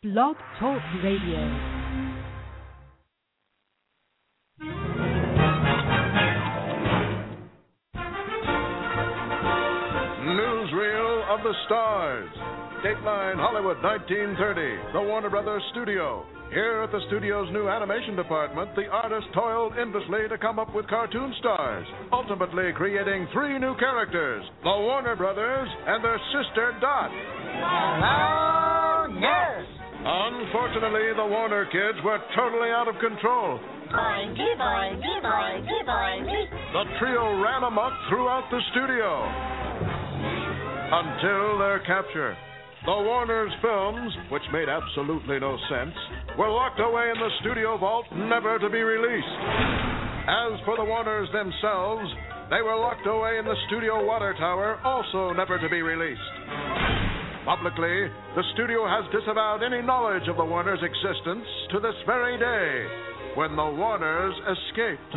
Blog Talk Radio. Newsreel of the Stars. Dateline Hollywood 1930, the Warner Brothers studio. Here at the studio's new animation department, the artist toiled endlessly to come up with cartoon stars, ultimately creating three new characters, the Warner Brothers and their sister Dot. Hello, nurse. Unfortunately, the Warner kids were totally out of control. Boingy, boingy, boingy, boingy. The trio ran amok throughout the studio until their capture. The Warner's films, which made absolutely no sense, were locked away in the studio vault, never to be released. As for the Warners themselves, they were locked away in the studio water tower, also never to be released. Publicly, the studio has disavowed any knowledge of the Warners' existence to this very day, when the Warners escaped.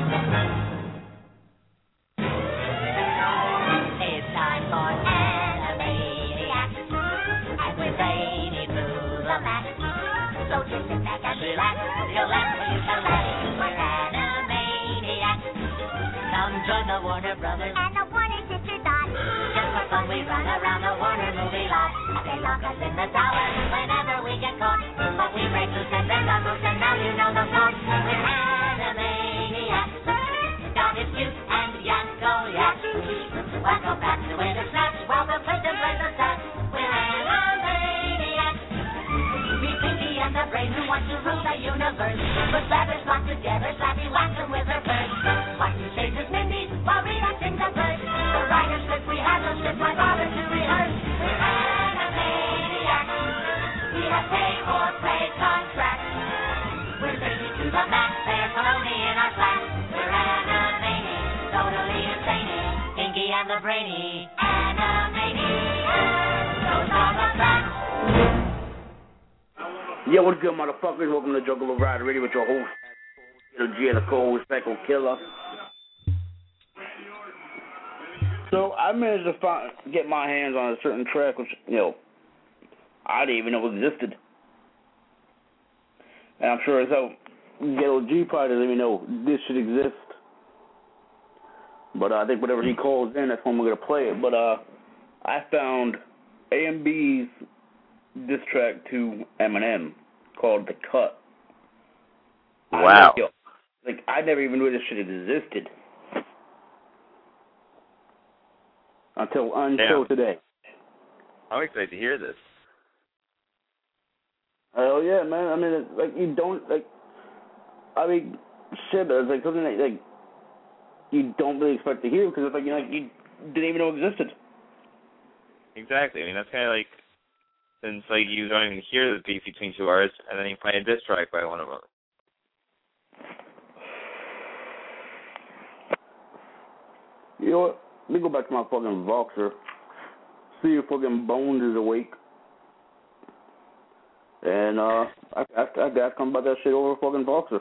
It's time for Animaniacs, and we're zany through the mat. So just sit back and relax, you'll laugh, you shall laugh. We're Animaniacs. Come join the Warner Brothers and the Warner Sister Dot. Just for fun we run around the Warner movie lot. They lock us in the tower whenever we get caught. But we break loose and bend our moves, and now you know the plot. We're Animaniacs. Dot is cute and Yakko yak. Welcome back to Snatch. Welcome to the place of sex. We're Animaniacs. We Pinky and the Brain who want to rule the universe. Put feathers locked together, Slappy whacks them with her birds. Martin chases Mindy while Rita sings a verse. The writer's script we have no script, why bother to rehearse? We're Animaniacs. We have pay-for-play contracts. We're lazy to the max, there's baloney in our slacks. We're Animaniacs, totally insane. Pinky and the Brainy, Animaniacs. Those are the facts. Yo, what's good, motherfuckers? Welcome to Juggalo Ride Radio with your host, G and the co-host, Psycho Killer. So I managed to get my hands on a certain track, which, I didn't even know existed. And I'm sure as hell, Ghetto G probably doesn't even know this should exist. But I think whatever he calls in, that's when we're going to play it. But I found A&B's diss track to Eminem called The Cut. Wow. I never even knew this shit existed. Until today. I'm excited to hear this. Hell yeah, man. I mean, you don't, shit, it's something that, you don't really expect to hear because it's you didn't even know existed. Exactly. I mean, that's kind of since you don't even hear the beef between two artists, and then you find a diss track by one of them. You know what? Let me go back to my fucking Voxer. See if fucking Bones is awake. And I got to come about that shit over fucking Voxer.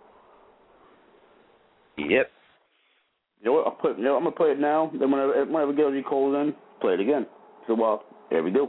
Yep. You know what? I'm gonna play it now. Then whenever Gary calls in, play it again. So here we go.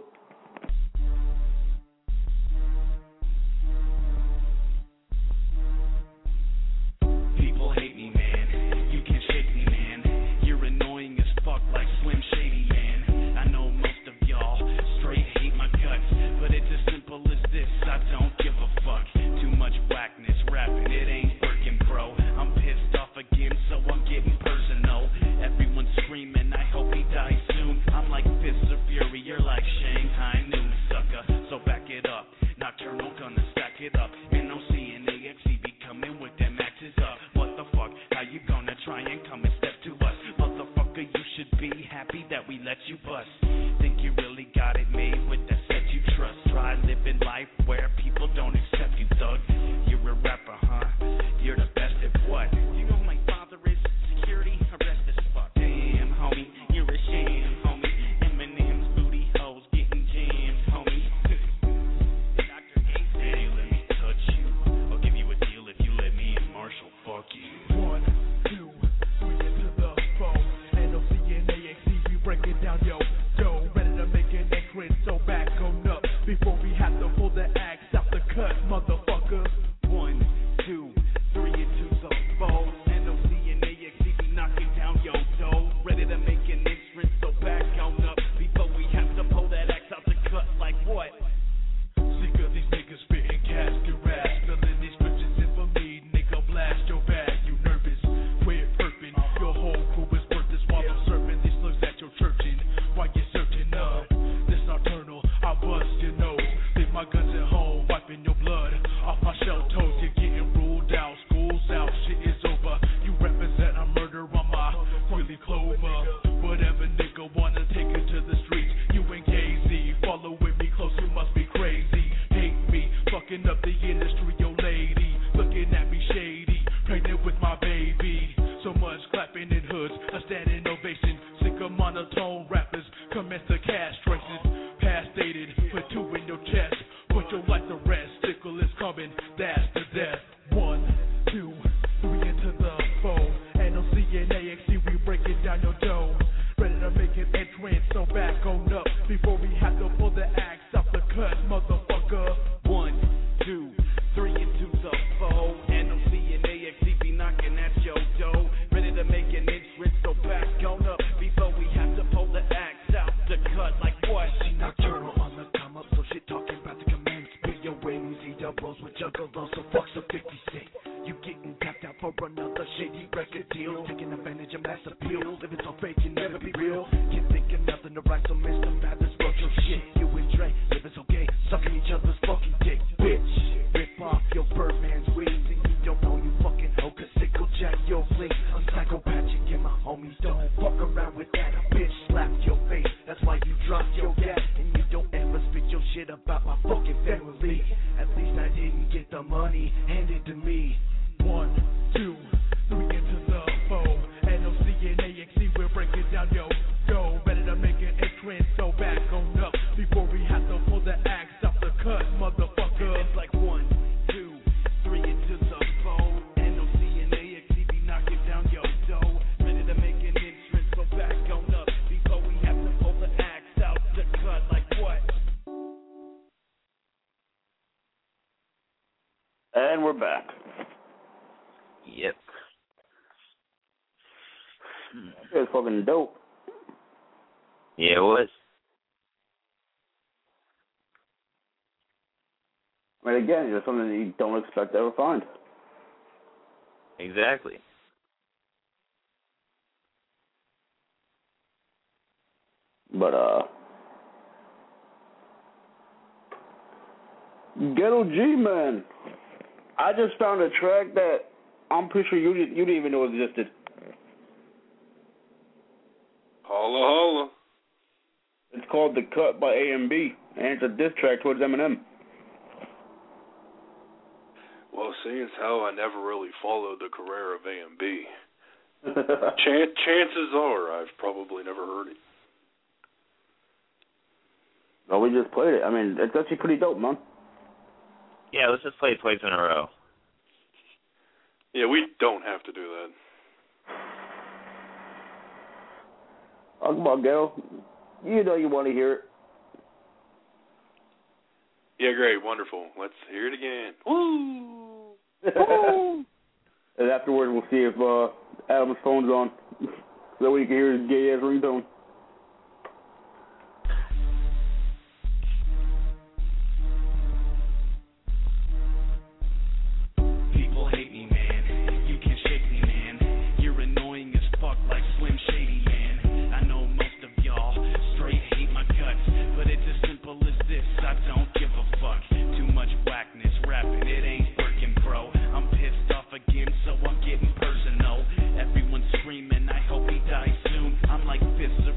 People hate me, man. You can't shake me, man. You're annoying as fuck, like Slim Shady, man. I know most of y'all straight hate my guts, but it's as simple as this. I don't give a fuck. Too much whackness rapping, it ain't working, bro. I'm pissed off again, so I'm getting personal. Everyone's screaming, I hope he dies soon. I'm like fists of fury, you're like Shanghai Noon, sucker. So back it up, Nocturnal gonna stack it up. NOC and AXE be coming with them axes up. What the fuck, how you gonna try and come and step to us? Motherfucker, you should be happy that we let you bust. Think you really got it made with that set you trust. Try living life where people don't accept you, thug. You're a rapper, huh? You're the best at what? You know my father is security, arrest as fuck. Damn, homie, you're a sham, homie. Eminem's booty hoes getting jammed, homie. Dr. Ace, hey, let me touch you. I'll give you a deal if you let me and Marshall fuck you. 1, 2, 3 into the phone. NOC and AXE, we break it down, yo. Ready to make an entrance, so back on up before we have to pull the axe. King of the industry, yo lady, looking at me shady, pregnant with my baby. So much clapping in hoods, a standing ovation. Sick of monotone rappers, commence to castration. Past dated, put two in your chest, put your life to rest. Sickle is coming, that's the death. 1, 2, 3 into the foe. NOC and AXC, we breaking down your dough. Ready to make an entrance, so back on up before we have to pull the axe off the cut, motherfucker. 1, 2, 3 into the foe. NOC and AXC be knocking at your door. Ready to make an entrance, so back on up before we have to pull the axe out the cut. Like what? See Nocturnal on the come up, so shit talking about the commence. Be your wings, eat doubles with juggalos, so fuck some 50 Cent. You getting tapped out for another shady record deal, taking advantage of mass appeal, living so fake you never be real. Can't think of nothing to write, so Mr. Mathers wrote your shit. You and Dre living so gay, sucking each other's fucking dick, bitch. Rip off your Birdman's wings, and you don't know you fucking hoe, 'cause sickle jack your fling. I'm psychopathic and my homies don't fuck around with that. A bitch slapped your face, that's why you dropped your gas, and you don't ever spit your shit about my fucking family. At least I didn't get the money handed to me. 1, 2, 3 into the foe. NOC and AXC, we're breaking down your dough. Ready to make an entrance, so back on up before we have to pull the axe off the cut, motherfucker. It's like 1, 2, 3 into the foe. NOC and AXC be knocking down your dough. Ready to make an entrance, so back on up before we have to pull the axe out the cut. Like what? And we're back. Yep. It was fucking dope. Yeah, it was. I mean, again, it's something that you don't expect to ever find. Exactly. But, Ghetto G, man. I just found a track that I'm pretty sure you didn't even know existed. Holla, holla. It's called The Cut by A&B, and it's a diss track towards Eminem. Well, seeing as how I never really followed the career of A&B, chances are I've probably never heard it. Well, we just played it. I mean, it's actually pretty dope, man. Yeah, let's just play it twice in a row. Yeah, we don't have to do that. Oh, come on, Ghetto. You know you want to hear it. Yeah, great, wonderful. Let's hear it again. Woo! Woo! And afterwards, we'll see if Adam's phone's on, so we can hear his gay-ass ringtone. People hate me, man. You can't shake me, man. You're annoying as fuck, like Slim Shady, man. I know most of y'all straight hate my guts, but it's as simple as this. I don't give a fuck. Too much whackness rapping, it ain't working, bro. I'm pissed off again, so I'm getting personal. Everyone's screaming, I hope he dies soon. I'm like fists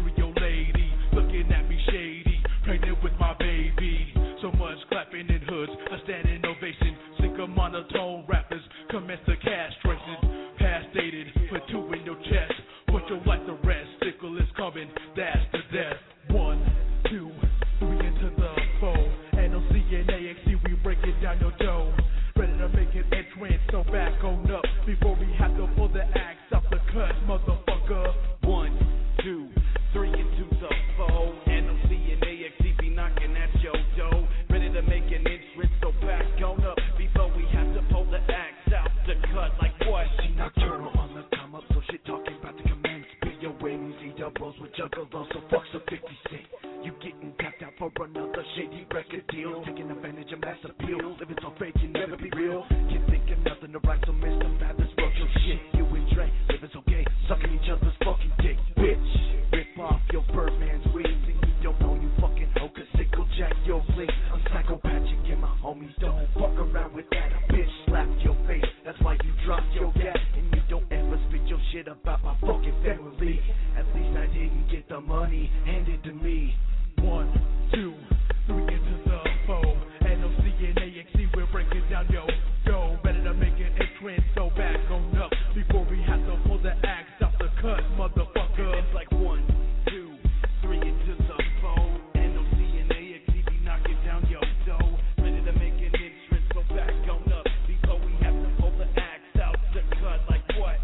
stereo lady, looking at me shady, pregnant with my baby. So much clapping in hoods, a standing ovation. Sick of monotone rappers, commence the castration. Past dated, put two in your chest. Put your life to rest. Sickle is coming, that's the death. 1, 2, 3 into the foe. NOC and AXC, we break it down your dome. Ready to make an entrance, so back on up before we have to pull the axe out the cut, motherfucker. 1, 2, 3 into the foe. NOC and AXC be knocking at your door. Ready to make an entrance, so back on up before we have to pull the axe out the cut. Like what? See nocturnal on the come up, so shit talking about the command. Spit your wings, eat up rolls with juggalos, so fuck some 50 Cent. You getting tapped out for another shady record deal. Taking advantage of mass appeal. Living so fake, you never be real. Can't think of nothing to write, so Mr. Mathers wrote your shit. You and Dre, living so gay, sucking each other's fucking dick. Bitch, rip off your Birdman's wings. And you don't know you fucking hoe, cause sickle jack your fling. I'm psychopathic and my homies don't fuck around with that. A bitch slapped your face, that's why you dropped your gat. And you don't ever spit your shit about my fucking family. At least I didn't get the money handed to me. 1, 2, 3 into the foe. NOC and AXC, we're breaking down yo. Ready to make an entrance, so back on up before we have to pull the axe out the cut, motherfucker. It's like 1, 2, 3 into the foe. NOC and AXC be knocking down your door. Ready to make an entrance, so back on up before we have to pull the axe out the cut. Like what?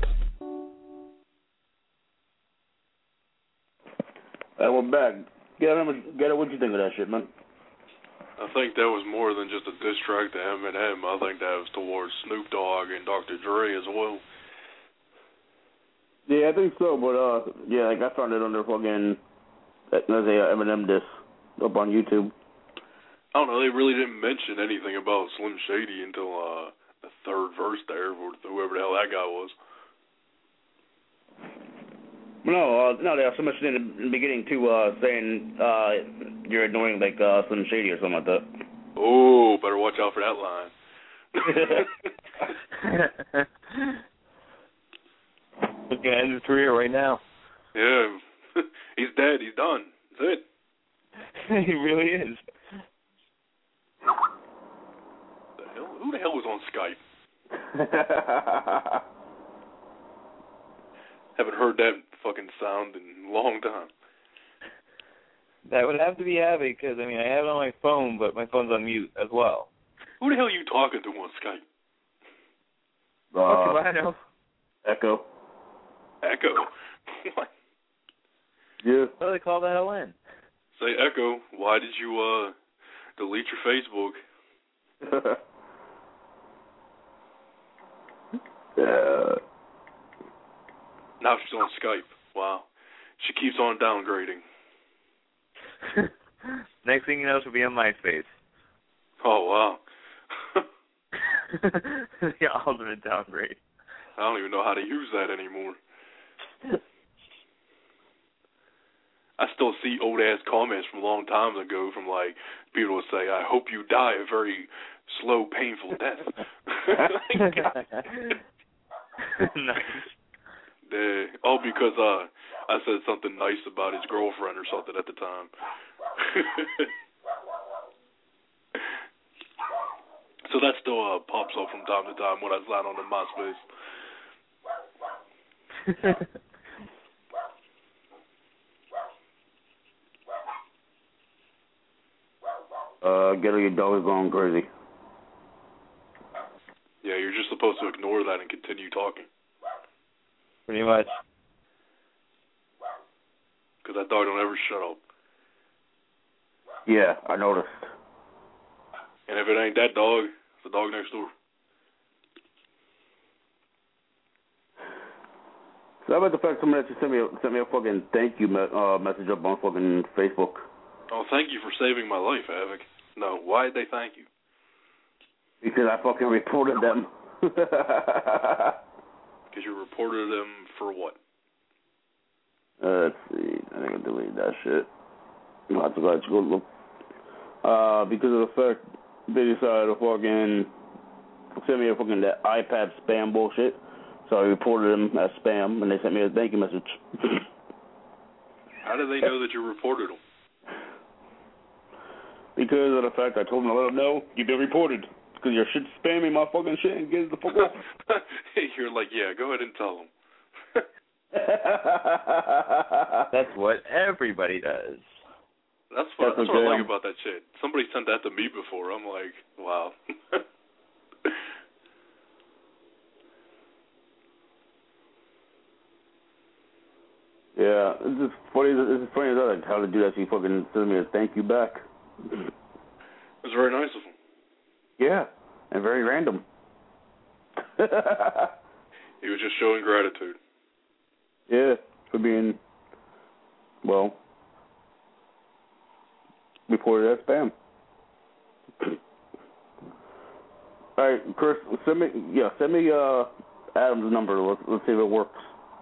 And we're back. Get it. What you think of that shit, man? I think that was more than just a diss track to Eminem. I think that was towards Snoop Dogg and Dr. Dre as well. Yeah, I think so. But yeah, like I found it under fucking there's a Eminem diss up on YouTube. I don't know. They really didn't mention anything about Slim Shady until the third verse there, or whoever the hell that guy was. No, they also mentioned in the beginning too, saying you're annoying like Slim Shady or something like that. Oh, better watch out for that line. He's gonna end his career right now. Yeah, he's dead. He's done. That's it. He really is. The hell? Who the hell was on Skype? Haven't heard that fucking sound in a long time. That would have to be Havoc, because, I mean, I have it on my phone, but my phone's on mute as well. Who the hell are you talking to on Skype? What do I know? Echo. Echo? What? Yeah. What do they call the hell in? Say, Echo, why did you delete your Facebook? Now she's on Skype. Wow. She keeps on downgrading. Next thing you know, she'll be on MySpace. Oh, wow. The ultimate downgrade. I don't even know how to use that anymore. I still see old-ass comments from a long time ago from, like, people will say, I hope you die a very slow, painful death. Nice. All because I said something nice about his girlfriend or something at the time. So that still pops up from time to time when I slide on the MySpace. Get your dog going crazy. Yeah, you're just supposed to ignore that and continue talking. Pretty much. Because that dog don't ever shut up. Yeah, I noticed. And if it ain't that dog, it's the dog next door. So how about the fact somebody that sent me a fucking thank you message up on fucking Facebook? Oh, thank you for saving my life, Havoc. No, why did they thank you? Because I fucking reported them. Because you reported them for what? Let's see. I think I deleted that shit. I have to go look. Because of the fact they decided to fucking send me a fucking that iPad spam bullshit. So I reported them as spam, and they sent me a thank you message. I How do they know that you reported them? Because of the fact I told them to let them know you've been reported. Because your shit's spamming my fucking shit and get the fuck off. You're like, yeah, go ahead and tell them. That's what everybody does. That's what I like about that shit. Somebody sent that to me before. I'm like, wow. Yeah, it's just funny. It's funny as like how to do that. So you fucking send me a thank you back. It was very nice of him. Yeah, and very random. He was just showing gratitude. Yeah, for being, well, reported as spam. All right, Chris, send me Adam's number. Let's see if it works.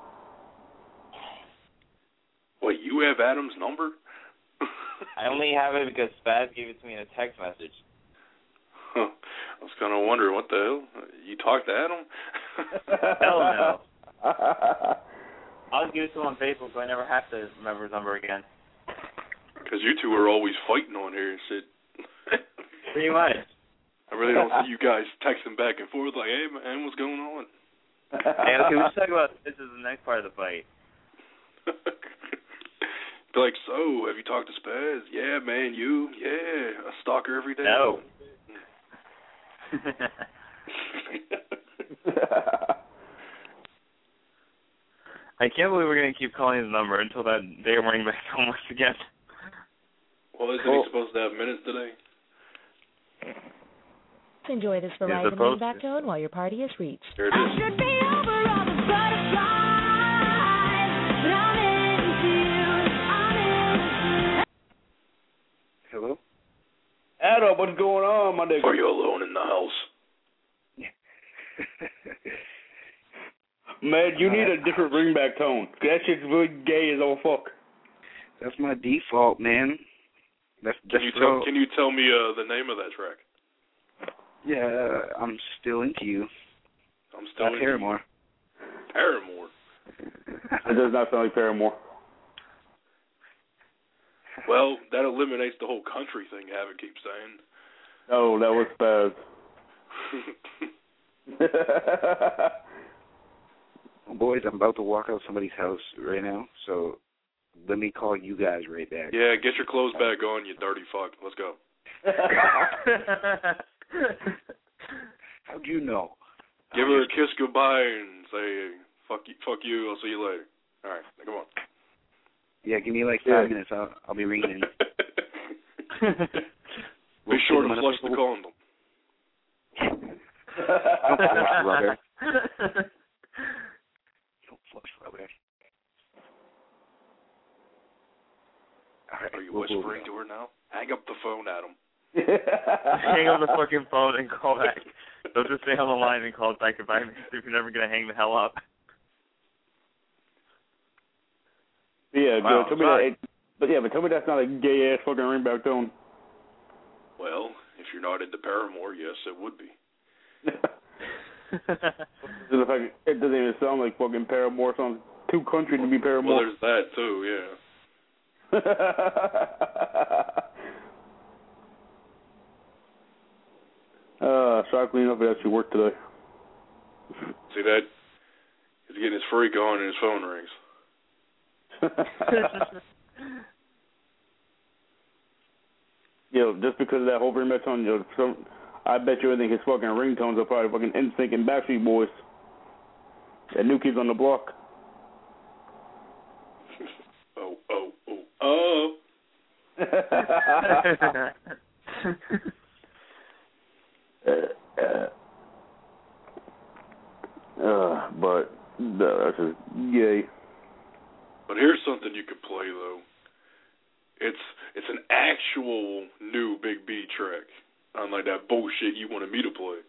Wait, you have Adam's number? I only have it because Spaz gave it to me in a text message. Huh. I was kind of wondering, what the hell? You talked to Adam? Hell no. I'll just give it to him on Facebook so I never have to remember his number again. Because you two are always fighting on here and shit. Pretty much. I really don't see you guys texting back and forth like, hey, man, what's going on? Hey, okay, we should talk about this is the next part of the fight. Be like, so, have you talked to Spaz? Yeah, man, you? Yeah, I stalk her every day. No. I can't believe we're going to keep calling his number until that day of running back home once again. Well, isn't he supposed to have minutes today? Enjoy this variety of main back tone while your party is reached. There it is. I should be over all the butterflies, but I'm into you. Hello? Adam, what's going on, my nigga? Are you alone in the house? Man, you need a different ringback tone. That shit's really gay as all fuck. That's my default, man. Can you tell me the name of that track? Yeah, I'm still into you. I'm still into Paramore. You. Paramore? It does not sound like Paramore. Well, that eliminates the whole country thing Havoc keeps saying. No, that was Spaz. Boys, I'm about to walk out somebody's house right now, so let me call you guys right back. Yeah, get your clothes back on, you dirty fuck. Let's go. How'd you know? Give her a kiss goodbye and say, fuck you, I'll see you later. All right, come on. Yeah, give me like 5 minutes. I'll be ringing in. Be sure to flush the condom. Don't flush rubber. Don't flush rubber. All right, are you whispering to her now? Hang up the phone, Adam. Hang up the fucking phone and call back. Don't just stay on the line and call back if you're never going to hang the hell up. Yeah, wow, tell me but tell me that's not a gay ass fucking ringback tone. Well, if you're not into Paramore, yes, it would be. The fact it doesn't even sound like fucking Paramore. It sounds too country to be Paramore. Well, there's that too, yeah. Shockingly enough, it actually worked today. See that? He's getting his freak on and his phone rings. Just because of that whole ringback tone, I bet you anything his fucking ringtones are probably fucking NSYNC and Backstreet Boys. That New Kids on the Block. Oh. But no, that's just gay. But here's something you could play though. It's an actual new Big B track, unlike that bullshit you wanted me to play.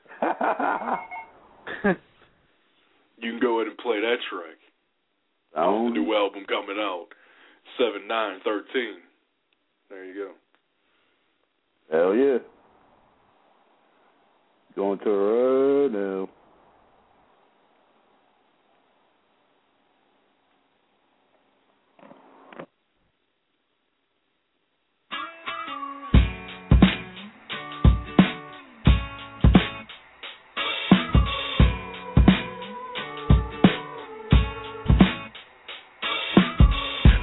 You can go ahead and play that track. The new album coming out, 7/9/13. There you go. Hell yeah. Going to right now.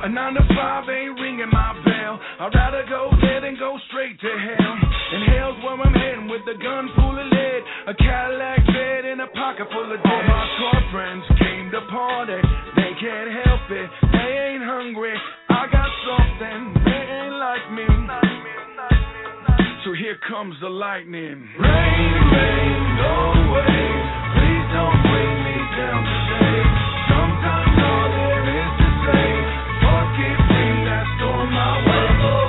A 9 to 5 ain't ringing my bell. I'd rather go there than go straight to hell. And hell's where I'm heading with a gun full of lead, a Cadillac bed and a pocket full of dead. All my car friends came to party. They can't help it. They ain't hungry. I got something. They ain't like me. So here comes the lightning. Rain, rain, go away. Please don't bring me down today. Sometimes all there is to say, fuck it, bring that storm my way.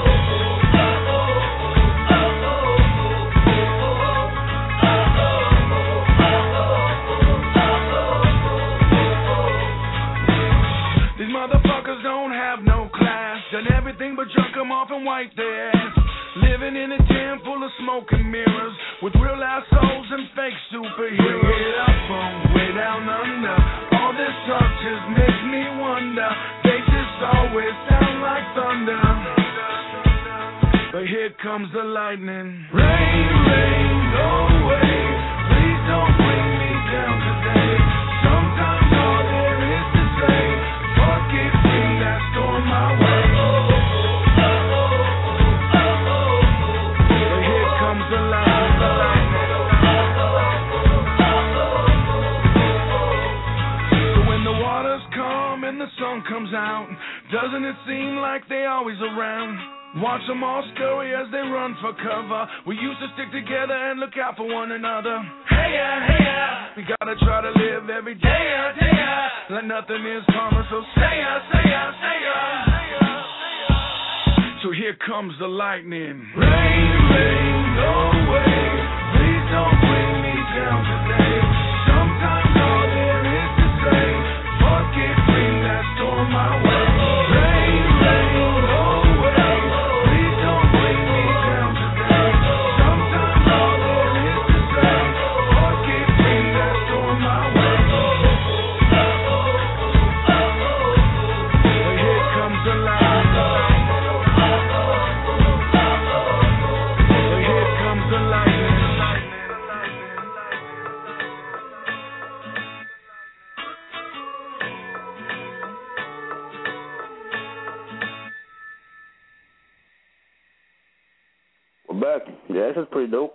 These motherfuckers don't have no class. Done everything but jerk them off and wipe their ass. Living in a den full of smoke and mirrors, with real assholes and fake superheroes. Bring it up from way down under. All this talk just makes me wonder. They just always sound like thunder. But here comes the lightning. Rain, rain, go away. Please don't bring me down today. Sometimes all there is to say, fuck it, bring that storm my way. The sun comes out, doesn't it seem like they always around? Watch them all scurry as they run for cover. We used to stick together and look out for one another. Hey yeah, hey yeah. We gotta try to live every day, day, like nothing is promised. So say ya, say ya, say ya. So here comes the lightning. Rain, rain, go away. Please don't bring me down today. Sometimes all there is to say, fuck it, bring that storm my way. Rain, rain, go away. Please don't bring me down today. Sometimes all there is to say, fuck it, bring that storm my way. But here comes the light. But here comes the lightning. Back. Yeah, this is pretty dope.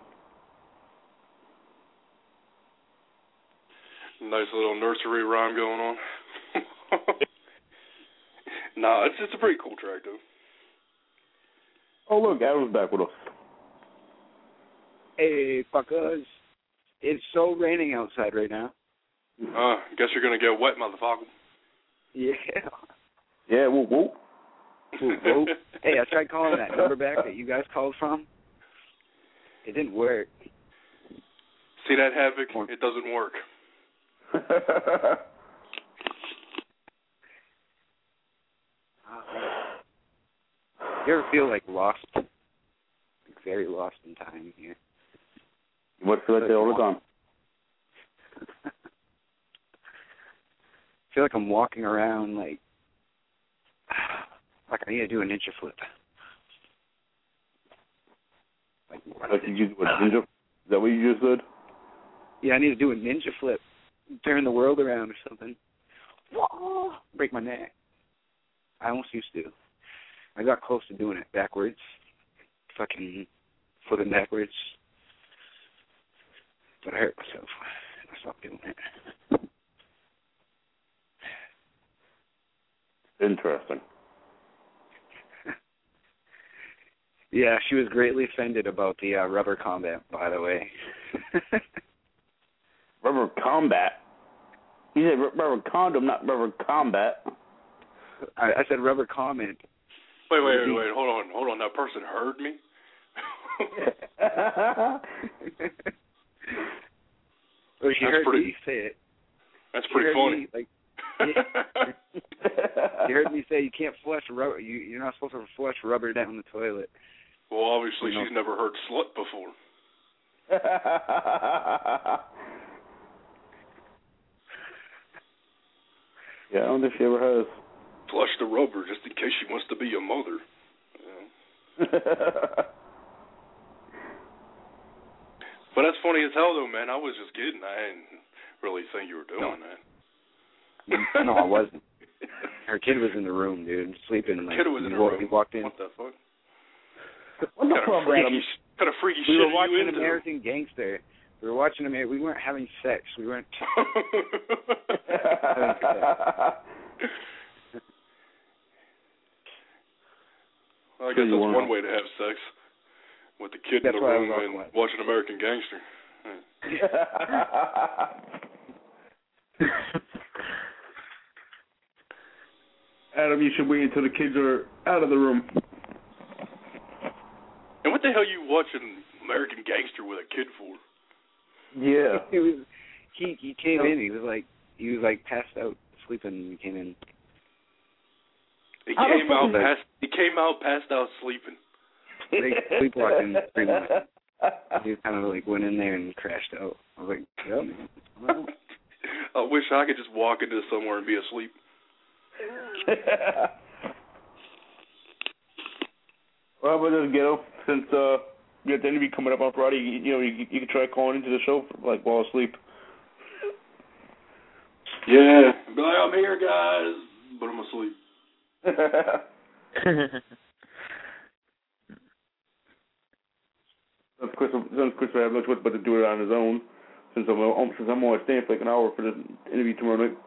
Nice little nursery rhyme going on. Nah, it's a pretty cool track, though. Oh, look, Adam's back with us. Hey, fuckers. It's so raining outside right now. Guess you're going to get wet, motherfucker. Yeah. Yeah, whoop, whoop. Ooh, hey, I tried calling that number back that you guys called from. It didn't work. See that, Havoc? It doesn't work. You ever feel like lost? Like very lost in time here. You must feel like that all the time. I feel like I'm walking around like I need to do a ninja flip. Like you do a ninja? Is that what you just said? Yeah, I need to do a ninja flip. Turn the world around or something. Break my neck. I almost used to. I got close to doing it backwards. Fucking flipping backwards. But I hurt myself. I stopped doing it. Interesting. Yeah, she was greatly offended about the rubber combat, by the way. Rubber combat? You said rubber condom, not rubber combat. I said rubber comment. Wait, hold on. That person heard me? Well, she heard me say it. That's pretty funny. You heard me say you can't flush rubber. You're not supposed to flush rubber down the toilet. Well, obviously she's never heard slut before. Yeah, I don't think she ever has. Flush the rubber just in case she wants to be your mother. Yeah. But that's funny as hell, though, man. I was just kidding. I didn't really think you were doing that. No, I wasn't. Her kid was in the room, dude, sleeping. Like, kid was in the room. He walked in. What the fuck? What the fuck, Adam? Kind of freaky we shit were are you watching into? American Gangster. We were watching American. We weren't having sex. We weren't. Well, I guess that's one way to have sex. With the kid in the room and watching American Gangster. Adam, you should wait until the kids are out of the room. And what the hell are you watching American Gangster with a kid for? Yeah. He came in. He was like passed out, sleeping. And he came in. He came out passed out sleeping. Like sleepwalking pretty much. He kind of like went in there and crashed out. I was like, yep. Well. I wish I could just walk into somewhere and be asleep. Well, how about this, Ghetto? Since you got the interview coming up on Friday, you can try calling into the show like while asleep. Yeah, be like, I'm here, guys, but I'm asleep. Since Chris will have no choice but to do it on his own, since I'm only staying for like an hour for the interview tomorrow night.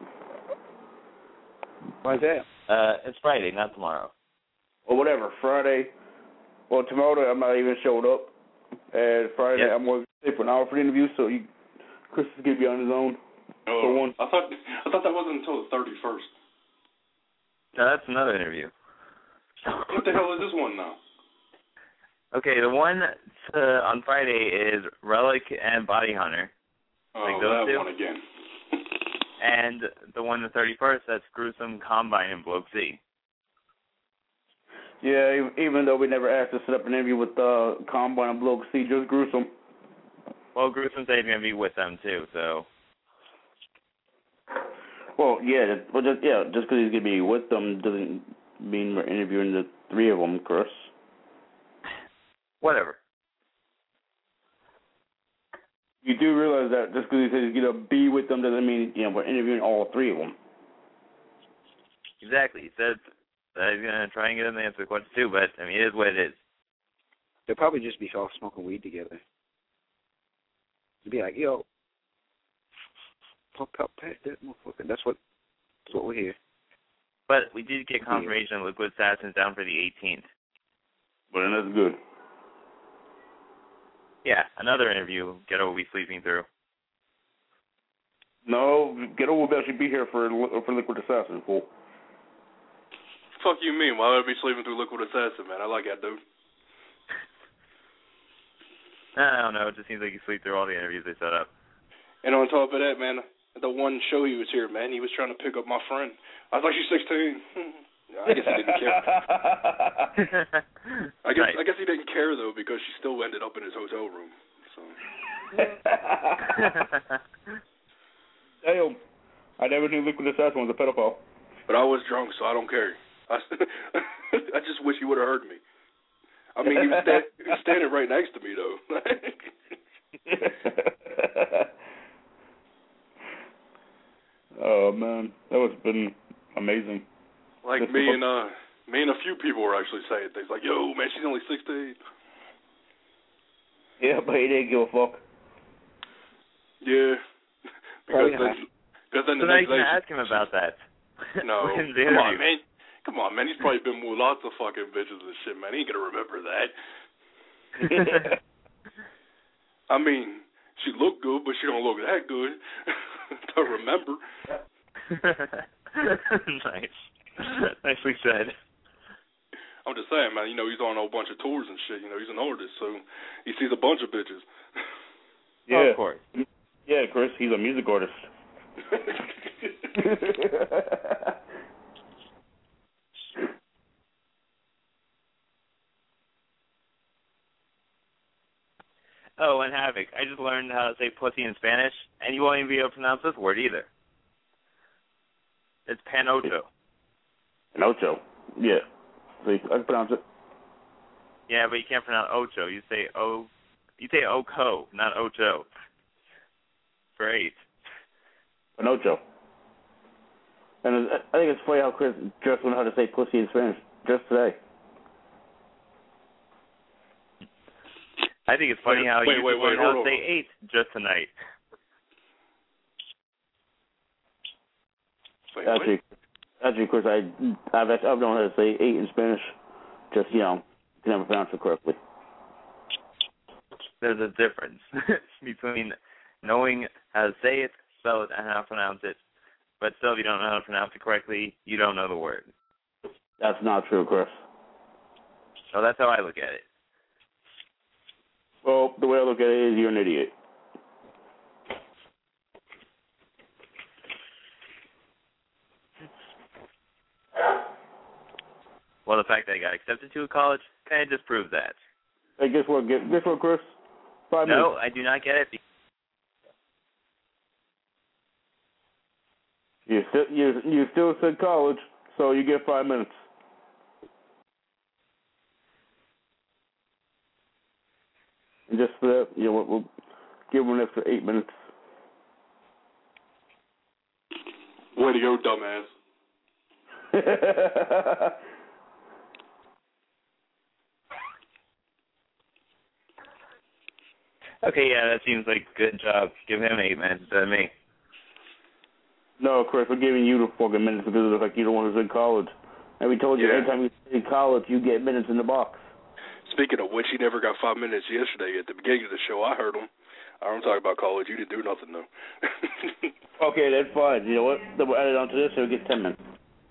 Why is that? It's Friday, not tomorrow. Or whatever, Friday. Well, tomorrow I'm not even showing up. And Friday I'm going to stay for an hour for the interview, so Chris is going to be on his own. Oh, I thought that wasn't until the 31st. No, that's another interview. What the hell is this one now? Okay, the one on Friday is Relic and Body Hunter. Oh, like that two. one again. And the one the 31st, that's Gruesome Combine in Bloke C. Yeah, even though we never asked to set up an interview with Combine and Bloke C, just Gruesome. Well, Gruesome said he's going to be with them too, so. Well, just because he's going to be with them doesn't mean we're interviewing the three of them, Chris. Whatever. You do realize that just because he says he's going to be with them doesn't mean we're interviewing all three of them. Exactly. He said that he's going to try and get them to answer the question too, but I mean, it is what it is. They'll probably just be all smoking weed together. They'll be like, yo, pump out, pat that motherfucker. That's what we're here. But we did get confirmation of Liquid Assassin's down for the 18th. But then that's good. Yeah, another interview Ghetto will be sleeping through. No, Ghetto will actually be here for Liquid Assassin, fool. Fuck you mean? Why would I be sleeping through Liquid Assassin, man? I like that dude. I don't know. It just seems like you sleep through all the interviews they set up. And on top of that, man, the one show he was here, man, he was trying to pick up my friend. I was like, she's 16. I guess he didn't care. I guess he didn't care, though, because she still ended up in his hotel room. So. Damn. I never knew Liquid Assassin was a pedophile. But I was drunk, so I don't care. I just wish he would have heard me. I mean, he was standing right next to me, though. Oh, man. That would have been amazing. Like me and a few people were actually saying things like, yo, man, she's only 16. Yeah, but he didn't give a fuck. Yeah. Because then so now you can ask him about that. No. Come on, man. He's probably been with lots of fucking bitches and shit, man. He ain't going to remember that. I mean, she looked good, but she don't look that good to remember. Nice. Nicely said. I'm just saying, man, he's on a whole bunch of tours and shit. He's an artist, so he sees a bunch of bitches. Yeah. Of course. Yeah, Chris, he's a music artist. Oh, and Havoc, I just learned how to say pussy in Spanish, and you won't even be able to pronounce this word either. It's panocho. Panocho. Yeah. See, I can pronounce it. Yeah, but you can't pronounce ocho. You say oko, not ocho. Great. Panocho. And I think it's funny how Chris just learned how to say pussy in Spanish just today. I think it's funny how you learned how to say 8 just tonight. Actually, Chris, I've known how to say 8 in Spanish. Just, can never pronounce it correctly. There's a difference between knowing how to say it, spell it, and how to pronounce it. But still, if you don't know how to pronounce it correctly, you don't know the word. That's not true, Chris. So that's how I look at it. Well, the way I look at it is you're an idiot. Well, the fact that I got accepted to a college kind of disproves that. Hey, guess what, Chris? 5 minutes. No, I do not get it. You still said college, so you get 5 minutes. And just for that, we'll give him an extra 8 minutes. Way to go, dumbass. Okay, yeah, that seems like a good job. Give him 8 minutes instead of me. No, Chris, we're giving you the fucking minutes because of the fact you don't want to say college. And we told you anytime you say college, you get minutes in the box. Speaking of which, he never got 5 minutes yesterday at the beginning of the show. I heard him. I don't talk about college. You didn't do nothing, though. Okay, that's fine. You know what? Then we'll add it onto this, so we get 10 minutes.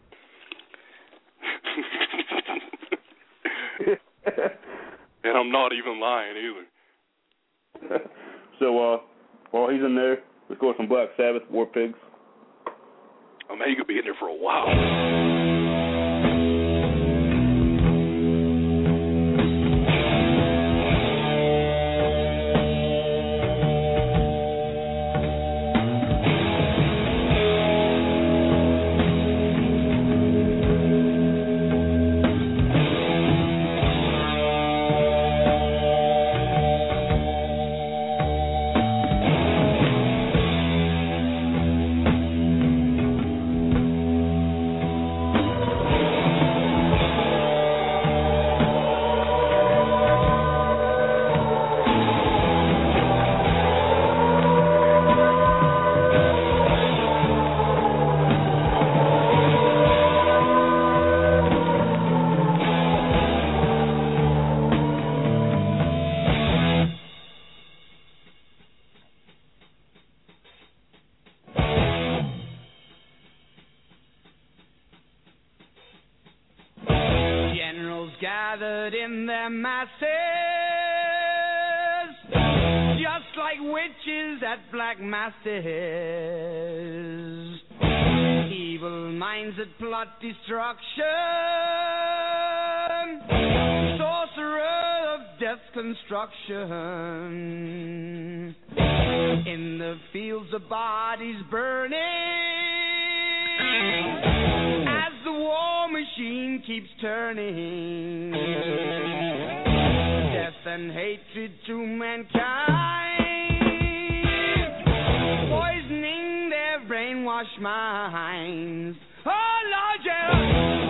And I'm not even lying, either. So, while he's in there, let's go with some Black Sabbath, War Pigs. I mean, he could be in there for a while. Gathered in their masses, just like witches at black masses. Evil minds that plot destruction, sorcerer of death's construction. In the fields of bodies burning, as the war machine keeps turning, death and hatred to mankind, poisoning their brainwashed minds. Oh Lord, yeah.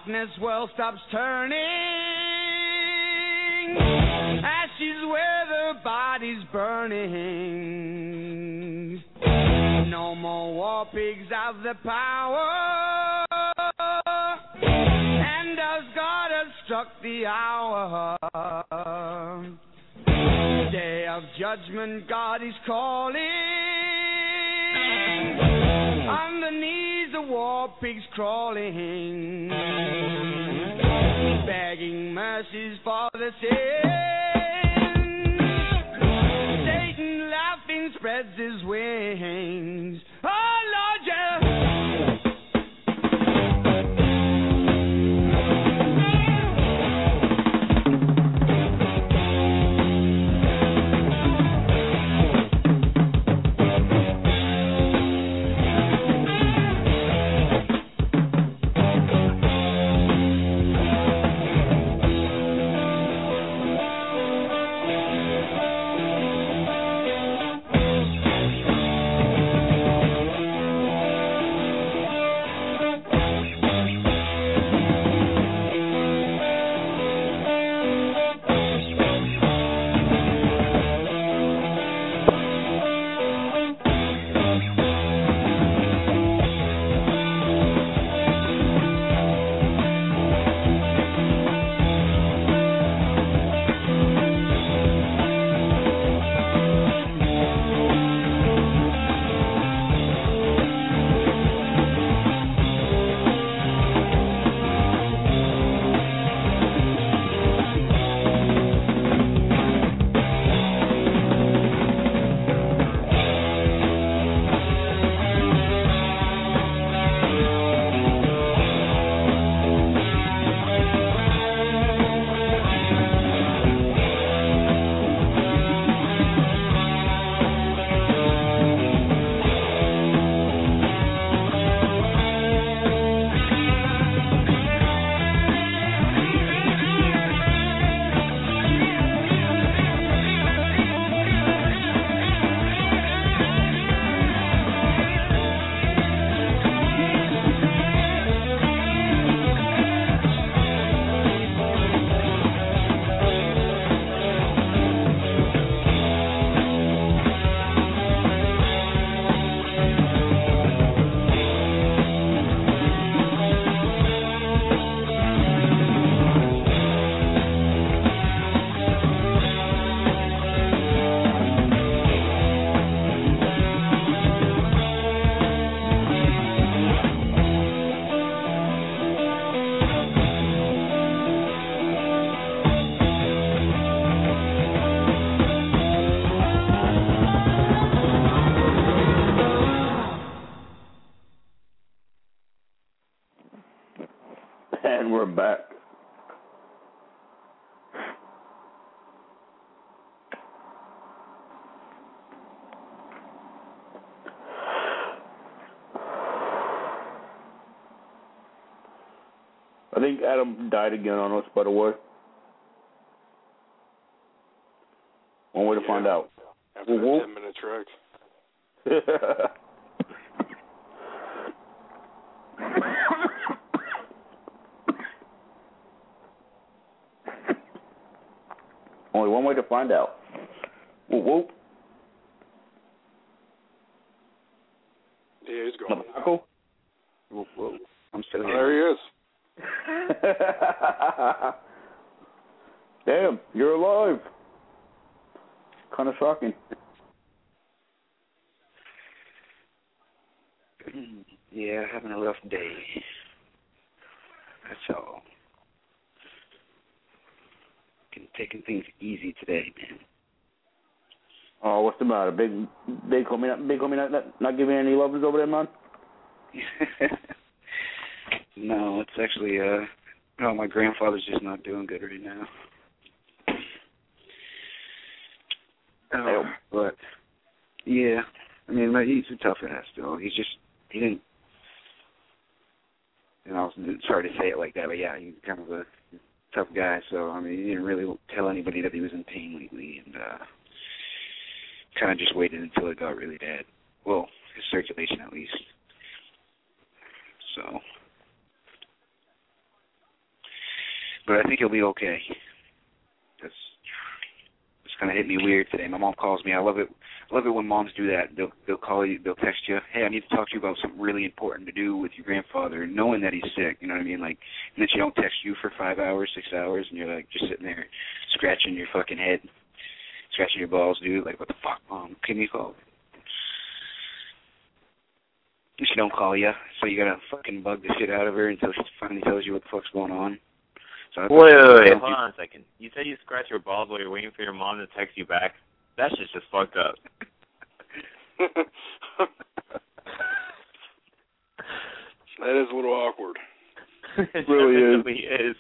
darkness world stops turning. Ashes where the body's burning. No more war pigs have the power. And as God has struck the hour, day of judgment God is calling. On the knees the war pigs crawling, begging mercies for the sins. Satan laughing spreads his wings. Oh Lord, yeah. And we're back. I think Adam died again on us, by the way. One way to find out. After that 10-minute track. Only one way to find out. Whoop, whoop. Yeah, he's gone. Michael? Whoop, whoop. I'm still here. There he is. Damn, you're alive. Kind of shocking. Yeah, having a rough day. That's all. Taking things easy today, man. Oh, what's the matter? Big homie not giving any lovers over there, man? No, it's actually my grandfather's just not doing good right now. But yeah, I mean, he's a tough ass still. He didn't. And I was sorry to say it like that, but yeah, he's kind of a tough guy. So I mean, he didn't really tell anybody that he was in pain lately, and kind of just waited until it got really bad. Well, his circulation at least. So But I think he'll be okay. It's kind of hit me weird today. My mom calls me. I love it when moms do that. They'll call you. They'll text you. Hey, I need to talk to you about something really important to do with your grandfather, knowing that he's sick. You know what I mean? Like, and then she don't text you for 5 hours, 6 hours, and you're like just sitting there scratching your fucking head, scratching your balls, dude. Like, what the fuck, Mom? Can you call? And she don't call you, so you gotta fucking bug the shit out of her until she finally tells you what the fuck's going on. So wait, hold on a second. You said you scratch your balls while you're waiting for your mom to text you back? That shit's just fucked up. That is a little awkward. It really is.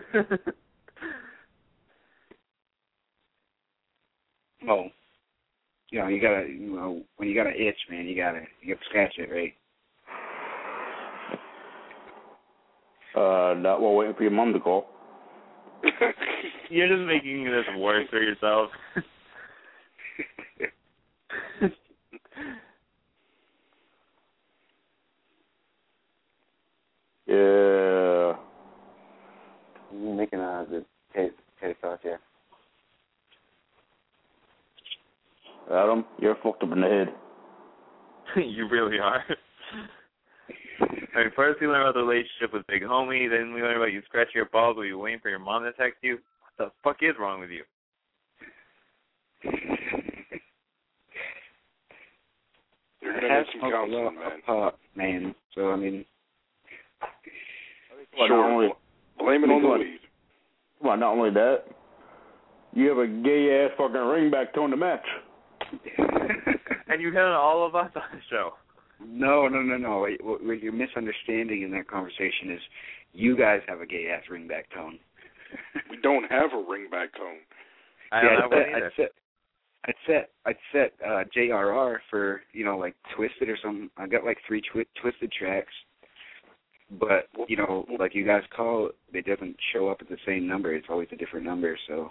Well, you gotta, when you got an itch, man, you gotta scratch it, right? Not while waiting for your mom to call. You're just making this worse for yourself. Yeah. You're making a good taste sauce, yeah. Adam, you're fucked up in the head. You really are. I mean, first we learn about the relationship with Big Homie, then we learn about you scratching your balls while you're waiting for your mom to text you. What the fuck is wrong with you? You're going to need some counseling, man. Man, so, I mean... Sure. Blame it on the weed. Well, not only that, you have a gay-ass fucking ringback tone to match. And you hit on all of us on the show. No. What you're misunderstanding in that conversation is you guys have a gay-ass ringback tone. We don't have a ringback tone. I don't have one either. I'd set JRR for, like Twisted or something. I got like 3 Twisted tracks. But, like you guys call, it doesn't show up at the same number. It's always a different number, so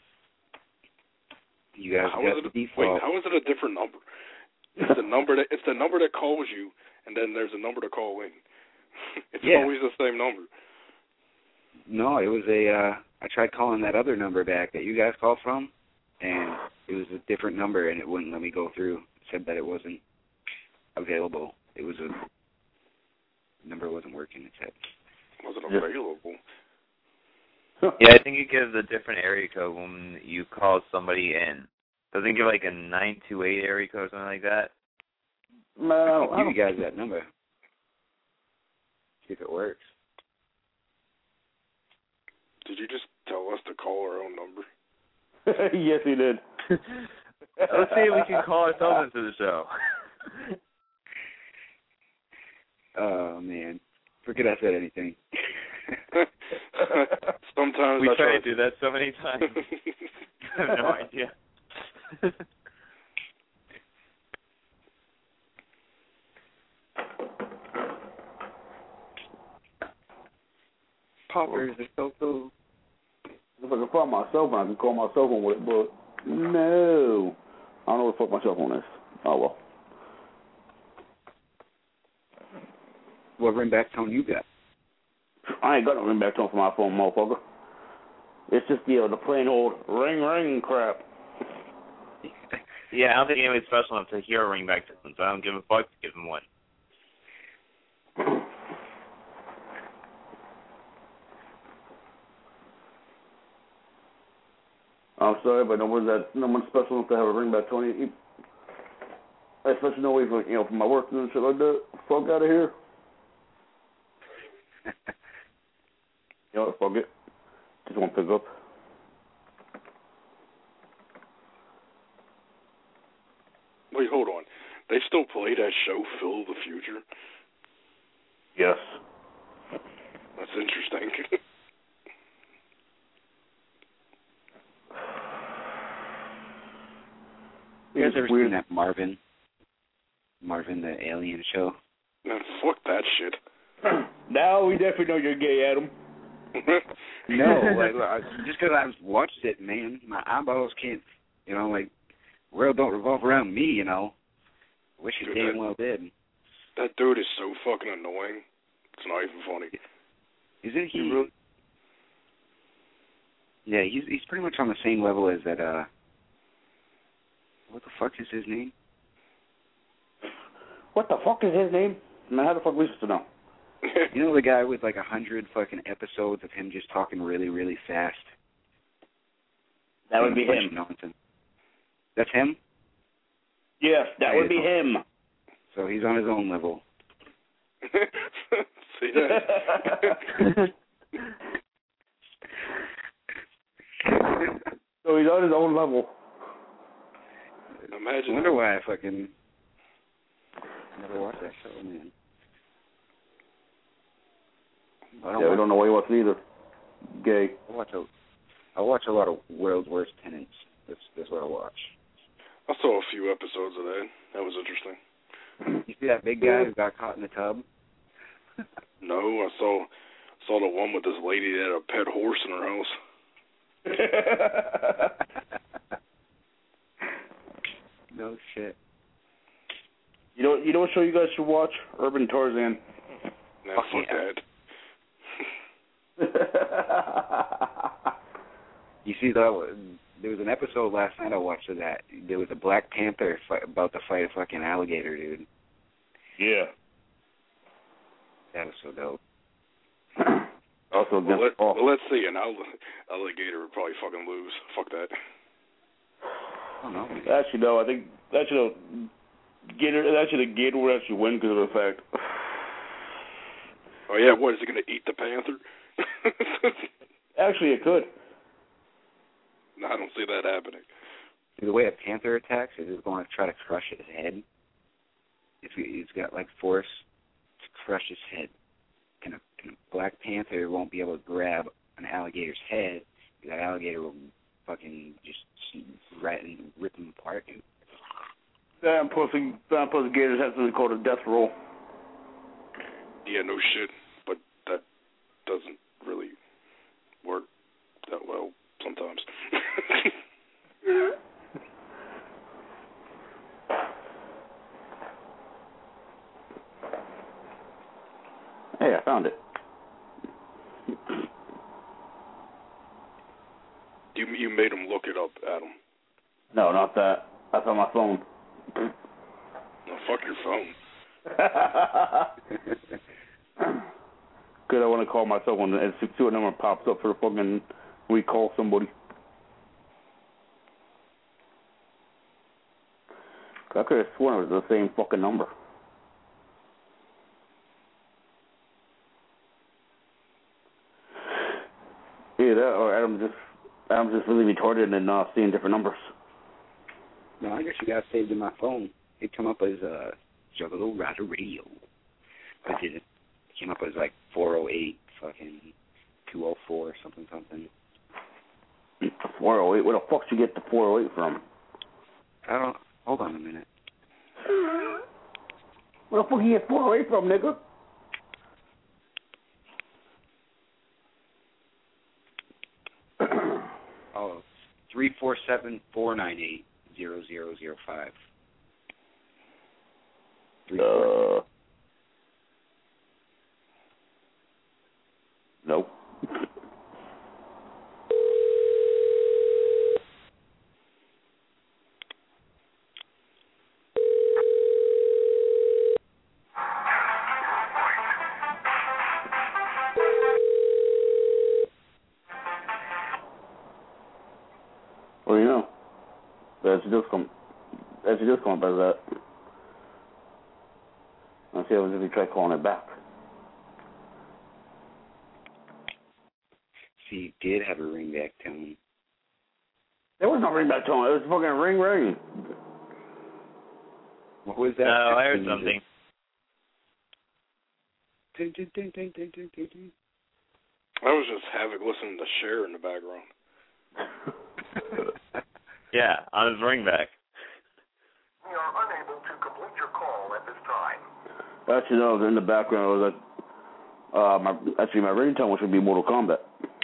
you guys got the default. Wait, how is it a different number? It's the number that calls you, and then there's a number to call in. It's always the same number. No, it was I tried calling that other number back that you guys called from, and it was a different number, and it wouldn't let me go through. It said that it wasn't available. It was number wasn't working. It said wasn't available. Yeah, I think it gives a different area code when you call somebody in. Doesn't it give like a 928 area code or something like that? No, I'll give you guys that number. See if it works. Did you just tell us to call our own number? Yes, he did. Let's see if we can call ourselves into the show. Oh, man. Forget I said anything. Sometimes we try to do that so many times. I have no idea. Poppers are so cool. If I can find my cell phone, I can call my cell phone with it, but no. I don't know what the fuck my cell phone is. Oh, well. What ringback tone you got? I ain't got no ringback tone for my phone, motherfucker. It's just the plain old ring crap. Yeah, I don't think anybody's special enough to hear a ringback tone, so I don't give a fuck to give them one. I'm sorry, but no one's special enough to have a ringback tone. Especially no way for for my work and shit like that. Fuck out of here. Fuck it. Just won't pick up. Wait, hold on. They still play that show, Phil the Future? Yes. That's interesting. You guys ever seen that Marvin the Alien show? Man, fuck that shit. Now we definitely know you're gay, Adam. No, just because I've watched it, man, my eyeballs can't, world don't revolve around me, Wish it damn well did. That dude is so fucking annoying. It's not even funny. Isn't he? Yeah, he's pretty much on the same level as that. What the fuck is his name? What the fuck is his name? Man, how the fuck we supposed to know? You know the guy with like 100 fucking episodes of him just talking really, really fast? That would be him. Nonsense. That's him? Yes, that would be him. So he's on his own level. See that? So he's on his own level. Imagine. I wonder why I fucking never watched that show, man. Yeah, we don't know why you watch neither. Gay. I watch a lot of World's Worst Tenants. That's what I watch. I saw a few episodes of that. That was interesting. You see that big guy who got caught in the tub? No, I saw the one with this lady that had a pet horse in her house. No shit. You know what show you guys should watch? Urban Tarzan. Nah, fuck that. You see, there was an episode last night I watched of that. There was a Black Panther about to fight a fucking alligator, dude. Yeah. That was so dope. Also, let's see. An alligator would probably fucking lose. Fuck that. I don't know. Actually, no. I think the gator would actually win because of the fact. Oh yeah, what is he gonna eat the panther? Actually, it could. No, I don't see that happening. The way a panther attacks is it's going to try to crush his head. It's got like force to crush his head. And a Black Panther won't be able to grab an alligator's head. That alligator will fucking just rip him apart. Damn pussy gators have something called a death roll. Yeah, no shit. But that doesn't really work that well sometimes. Hey, I found it. You made him look it up, Adam. No, not that. That's on my phone. No, fuck your phone. Because I want to call myself one and see what number pops up for the fucking we call somebody. I could have sworn it was the same fucking number. Either that or Adam's just really retarded and seeing different numbers. No, I guess you got it saved in my phone. It came up as Juggalo Rider Radio. But it came up as like 408 fucking 204 something. 408? Where the fuck did you get the 408 from? I don't. Hold on a minute. Where the fuck you get 408 from, nigga? Oh, 347-498-0005. Nope. Well, you know, that should just come up as that. I'll see if we try calling it back. See, you did have a ringback tone. There was no ringback tone. It was fucking ring. What was that? No, I heard something. I was just Havoc listening to Cher in the background. Yeah, on his ringback. We are unable to complete your call at this time. Actually, no, in the background, it was like, my ringtone, which would be Mortal Kombat.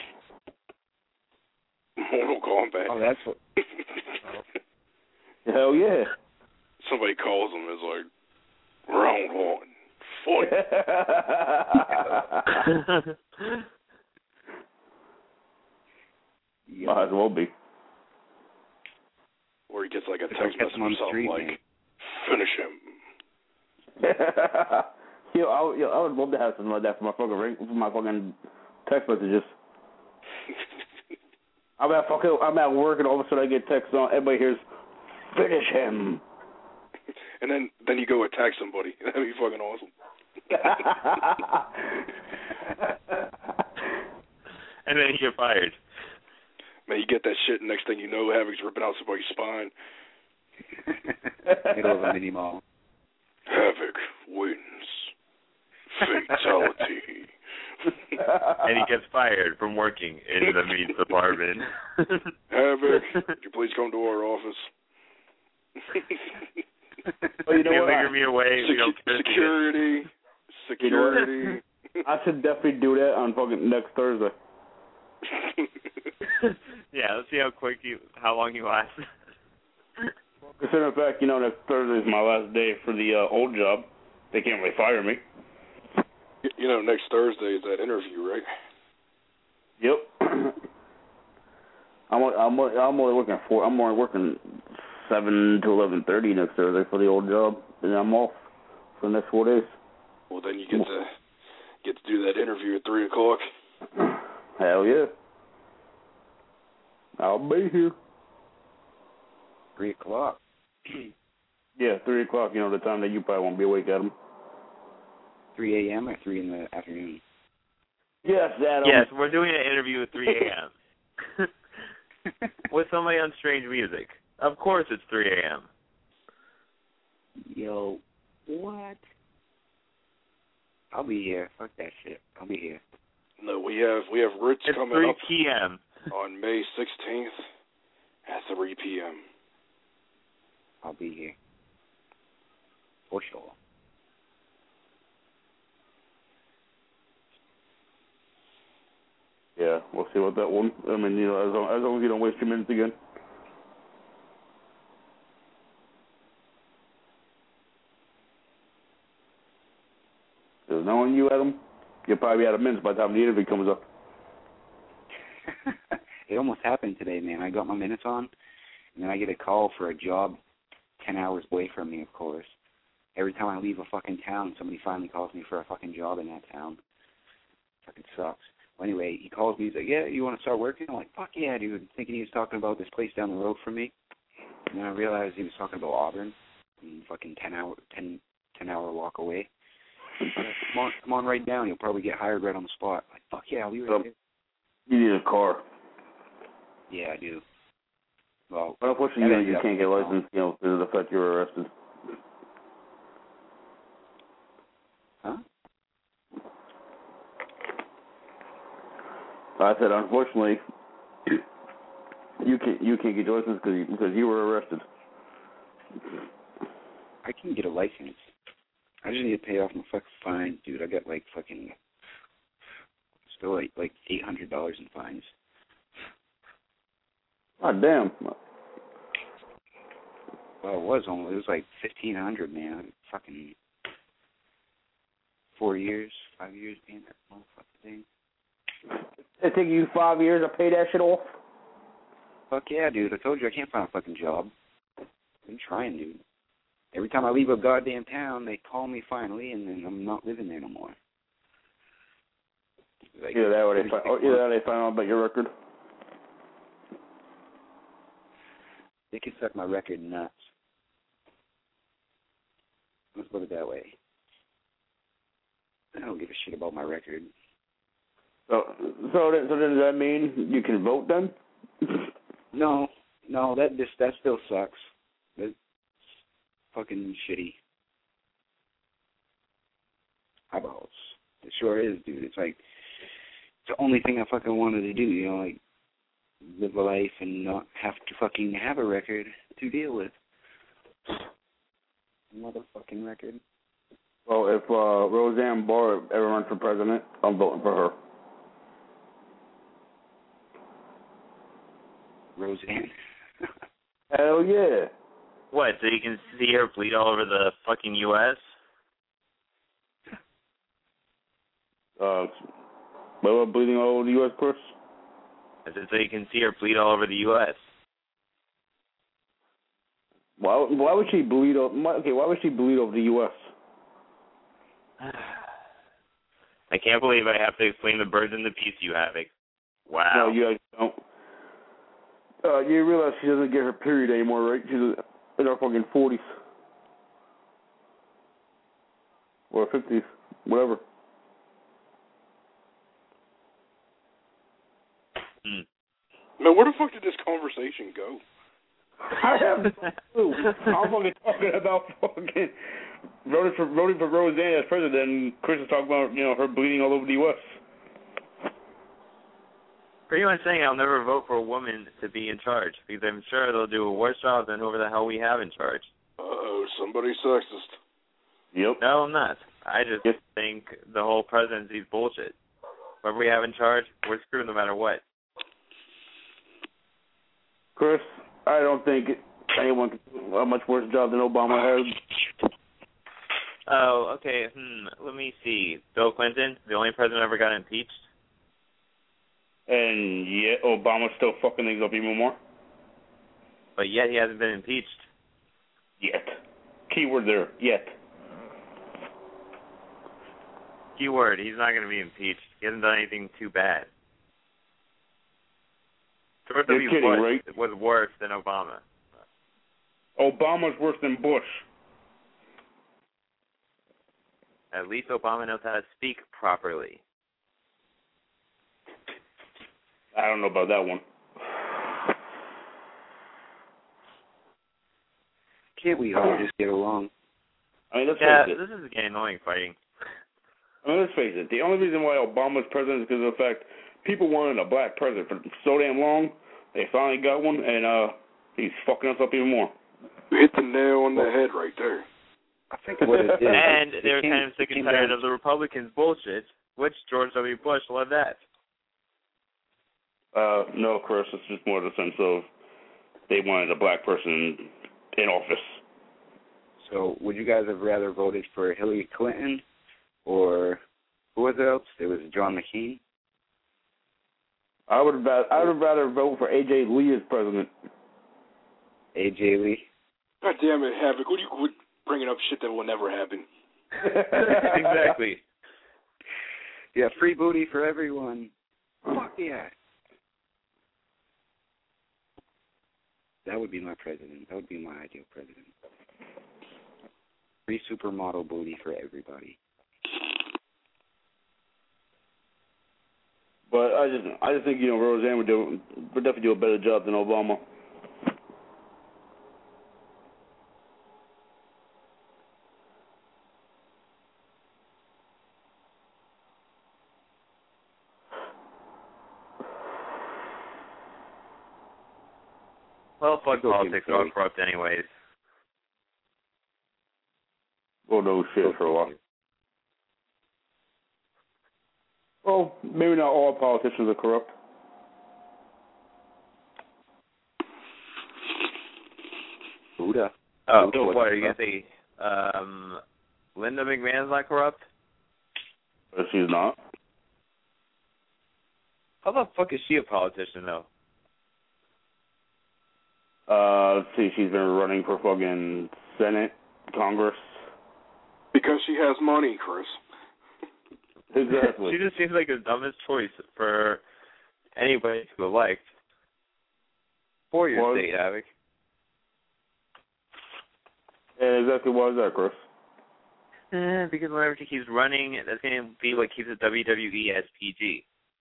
Mortal Kombat. Oh, that's what. Hell yeah. Somebody calls him, it's like, round one, fight. Might as well be. Or he gets like a text message or something like, man. finish him. I would love to have something like that for my fucking text messages. I'm at work and all of a sudden I get text on. Everybody hears, finish him. And then you go attack somebody. That'd be fucking awesome. And then you get fired. Man, you get that shit, and next thing you know, Havoc's ripping out somebody's spine. Middle of a mini mall. Havoc wins. Fatality. And he gets fired from working in the meat department. Havoc, could you please come to our office? Well, you know what? Figure me away. Security. I should definitely do that on fucking next Thursday. Yeah, let's see how long you last. Considering the fact, next Thursday is my last day for the old job. They can't really fire me. Next Thursday is that interview, right? Yep. I'm only working 7 to 11:30 next Thursday for the old job, and I'm off for the next 4 days. Well, then you get to do that interview at 3:00. Hell yeah. I'll be here. 3:00. Yeah, 3:00. The time that you probably won't be awake, Adam. 3 a.m. or 3 in the afternoon? Yes, Adam. Yes, we're doing an interview at 3 a.m. with somebody on strange music. Of course it's 3 a.m. Yo, what? I'll be here. Fuck that shit. I'll be here. No, we have Rich it's coming 3 up p.m. on May 16th at 3 p.m. I'll be here. For sure. Yeah, we'll see about that one. I mean, as long as you don't waste your minutes again. Because knowing you, Adam, you'll probably be out of minutes by the time the interview comes up. It almost happened today, man. I got my minutes on, and then I get a call for a job 10 hours away from me, of course. Every time I leave a fucking town, somebody finally calls me for a fucking job in that town. Fucking sucks. Well, anyway, he calls me. He's like, yeah, you want to start working? I'm like, fuck yeah, dude. Thinking he was talking about this place down the road from me. And then I realized he was talking about Auburn. And fucking 10-hour walk away. Come on right down. You'll probably get hired right on the spot. Like, fuck yeah, I'll be right there. You need a car. Yeah, I do. Well, but unfortunately, you can't get licensed, because of the fact you were arrested. Huh? I said, unfortunately, you can't get your license because you were arrested. I can get a license. I just need to pay off my fucking fine, dude. I got still like $800 in fines. God damn. Well, it was like $1,500, man. Fucking 5 years paying that motherfucking thing. It take you 5 years to pay that shit off? Fuck yeah, dude. I told you I can't find a fucking job. I've been trying, dude. Every time I leave a goddamn town, they call me finally, and then I'm not living there no more. Like, either that or they find out about your record. They can suck my record nuts. Let's put it that way. I don't give a shit about my record. So does that mean you can vote then? No, that still sucks. That's fucking shitty. Eyeballs. It sure is, dude. It's like it's the only thing I fucking wanted to do, like live a life and not have to fucking have a record to deal with. Motherfucking record. Well, if Roseanne Barr ever runs for president, I'm voting for her. Roseanne. Hell yeah. What, so you can see her bleed all over the fucking U.S.? Bleeding all over the U.S., Chris? I said so you can see her bleed all over the U.S. Why would she bleed? Why would she bleed over the U.S.? I can't believe I have to explain the birds and the peace you Havoc. Wow. No, you guys don't. You realize she doesn't get her period anymore, right? She's in her fucking 40s. Or 50s. Whatever. Man, where the fuck did this conversation go? I have no clue. I'm fucking talking about fucking voting for Roseanne as president, and Chris is talking about, her bleeding all over the U.S. Pretty much saying I'll never vote for a woman to be in charge, because I'm sure they'll do a worse job than whoever the hell we have in charge. Uh-oh, somebody's sexist. Yep. No, I'm not. I just think the whole presidency's bullshit. Whoever we have in charge, we're screwed no matter what. Chris, I don't think anyone can do a much worse job than Obama has. Oh, okay. Let me see. Bill Clinton, the only president ever got impeached. And yet Obama's still fucking things up even more. But yet he hasn't been impeached. Yet. Keyword there, yet. Keyword, he's not going to be impeached. He hasn't done anything too bad. George W. Bush right? was worse than Obama. Obama's worse than Bush. At least Obama knows how to speak properly. I don't know about that one. Can't we all just get along? I mean, let's face it. This is getting annoying fighting. I mean, let's face it. The only reason why Obama's president is because of the fact people wanted a black president for so damn long. They finally got one, and he's fucking us up even more. You hit the nail on the head right there. I think what it is. And they're kind of sick and tired of the Republicans' bullshit, which George W. Bush led that. No, Chris, it's just more the sense of they wanted a black person in office. So would you guys have rather voted for Hillary Clinton or who was it else? It was John McCain? I would rather vote for A.J. Lee as president. A.J. Lee? God damn it, Havoc. What are you bringing up shit that will never happen? Exactly. Yeah, free booty for everyone. Fuck yeah. That would be my president. That would be my ideal president. Free supermodel booty for everybody. But I just think Roseanne would definitely do a better job than Obama. Well, fuck politics. They're all corrupt anyways. Oh, no shit for a while. Well, maybe not all politicians are corrupt. Buddha. Oh, so what, are you going to say Linda McMahon's not corrupt? She's not. How the fuck is she a politician, though? Let's see, she's been running for fucking Senate, Congress. Because she has money, Chris. Exactly. She just seems like the dumbest choice for anybody to elect for your state, Havoc. And exactly why is that, Chris? Because whenever she keeps running, that's going to be what keeps the WWE as PG.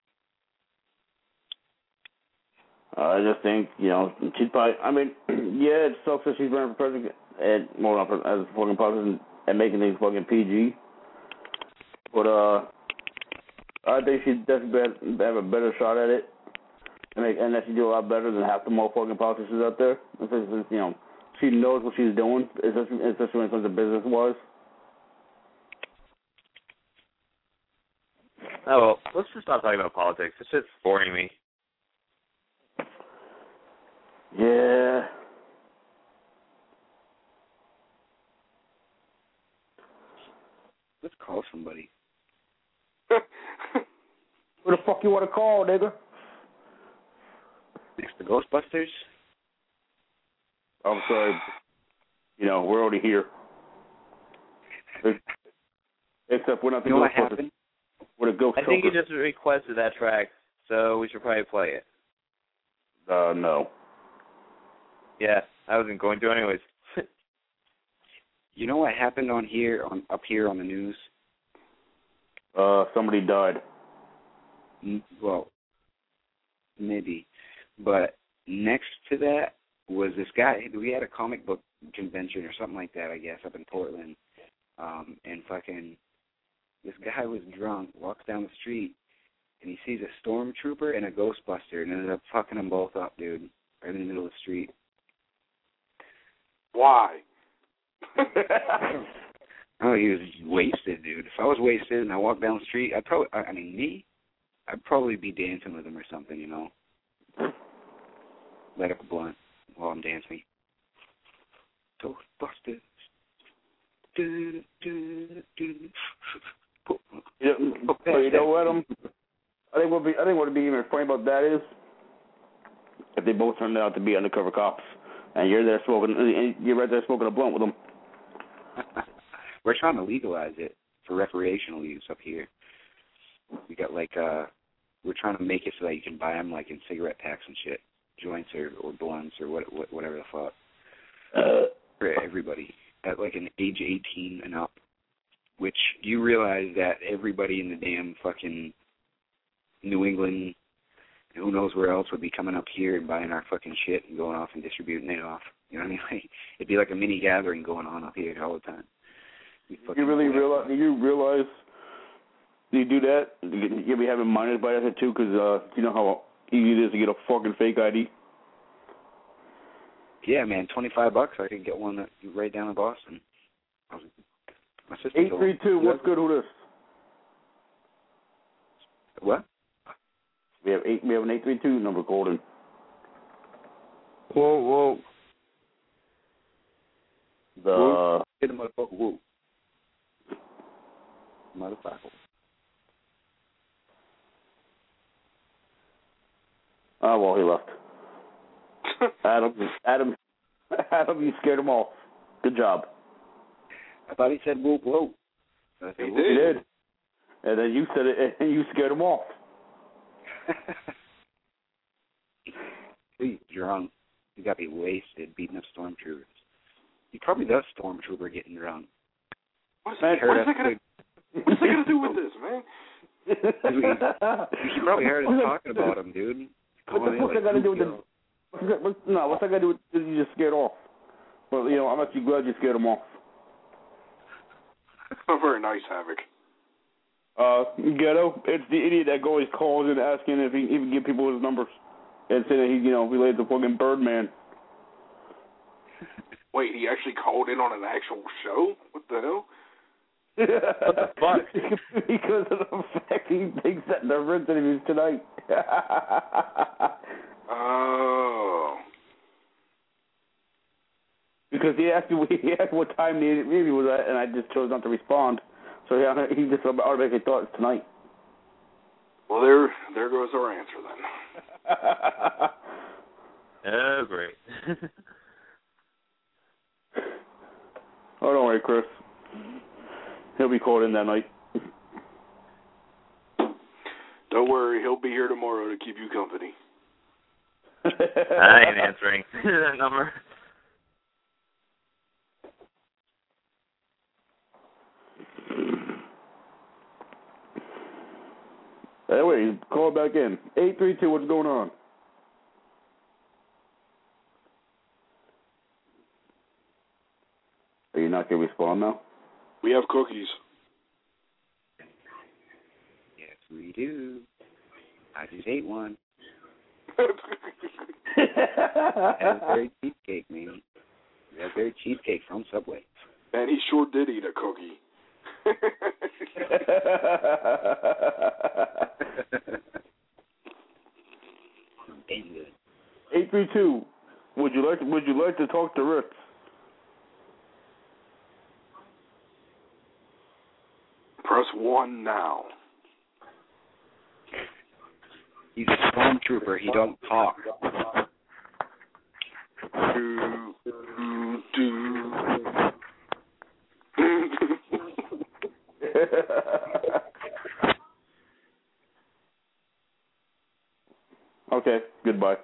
I just think, she'd probably, yeah, it sucks that she's running for president and more as a fucking politician and making things fucking PG. But, I think she'd definitely have a better shot at it and that she'd do a lot better than half the motherfucking politicians out there. Since, she knows what she's doing, especially when it comes to business-wise. Oh, well, let's just stop talking about politics. It's just boring me. Yeah. Let's call somebody. Who the fuck you want to call, nigga? Ghostbusters? I'm sorry. You know, we're already here. Except we're not the you know what Ghostbusters. happened? We're the Ghost I think you Chokers. just requested that track, so we should probably play it. No. Yeah, I wasn't going to anyways. You know what happened up here on the news? Somebody died. Well, maybe. But next to that was this guy. We had a comic book convention or something like that, I guess, up in Portland. And fucking this guy was drunk, walks down the street, and he sees a stormtrooper and a Ghostbuster, and ended up fucking them both up, dude, right in the middle of the street. Why? Oh, he was wasted, dude. If I was wasted and I walked down the street, I'd probably be dancing with him or something, you know. Light up a blunt while I'm dancing. Ghostbusters. You know what? I think what would be even funny about that is if they both turned out to be undercover cops, and you're right there smoking a blunt with them. We're trying to legalize it for recreational use up here. We got we're trying to make it so that you can buy them like in cigarette packs and shit, joints or blunts or whatever the fuck, for everybody at like an age 18 and up. Which you realize that everybody in the damn fucking New England, who knows where else, would be coming up here and buying our fucking shit and going off and distributing it off. You know what I mean? Like, it'd be like a mini gathering going on up here all the time. You really realize? Do you do that? You'll be having minors by that too, because you know how easy it is to get a fucking fake ID. Yeah, man, $25. I could get one that you right down in Boston. My sister. 832. What's good with this? What? We have an 832 number called in. Whoa. The motherfucker. Whoa. Motherfucker. Oh, well, he left. Adam, you scared him off. Good job. I thought he said whoop, whoop. He did. And then you said it, and you scared him off. He's drunk. He got to be wasted beating up stormtroopers. He probably does stormtrooper getting drunk. What's that going to do with this, man? You probably heard us talking about him, dude. What the fuck I got to do with the... what's that got to do with you just scared off? Well, you know, I'm actually glad you scared him off. Oh, very nice, Havoc. Ghetto, it's the idiot that always calls in asking if he can give people his numbers and say that he's, related to fucking Birdman. Wait, he actually called in on an actual show? What the hell? What the fuck? Because of the fact he thinks that the Ritz interview's tonight. Oh. Because he asked what time the interview was at, and I just chose not to respond. So he just automatically thought it's tonight. Well, there goes our answer then. Oh, great. Oh, don't worry, Chris. He'll be called in that night. Don't worry, he'll be here tomorrow to keep you company. I ain't answering that number. Anyway, call back in. 832, what's going on? Are you not going to respond now? We have cookies. Yes, we do. I just ate one. Raspberry cheesecake, man. Raspberry cheesecake from Subway. Man, he sure did eat a cookie. Damn good. 832. Would you like to talk to Ritz? Press 1 now. He's a stormtrooper. He don't talk. Okay, goodbye.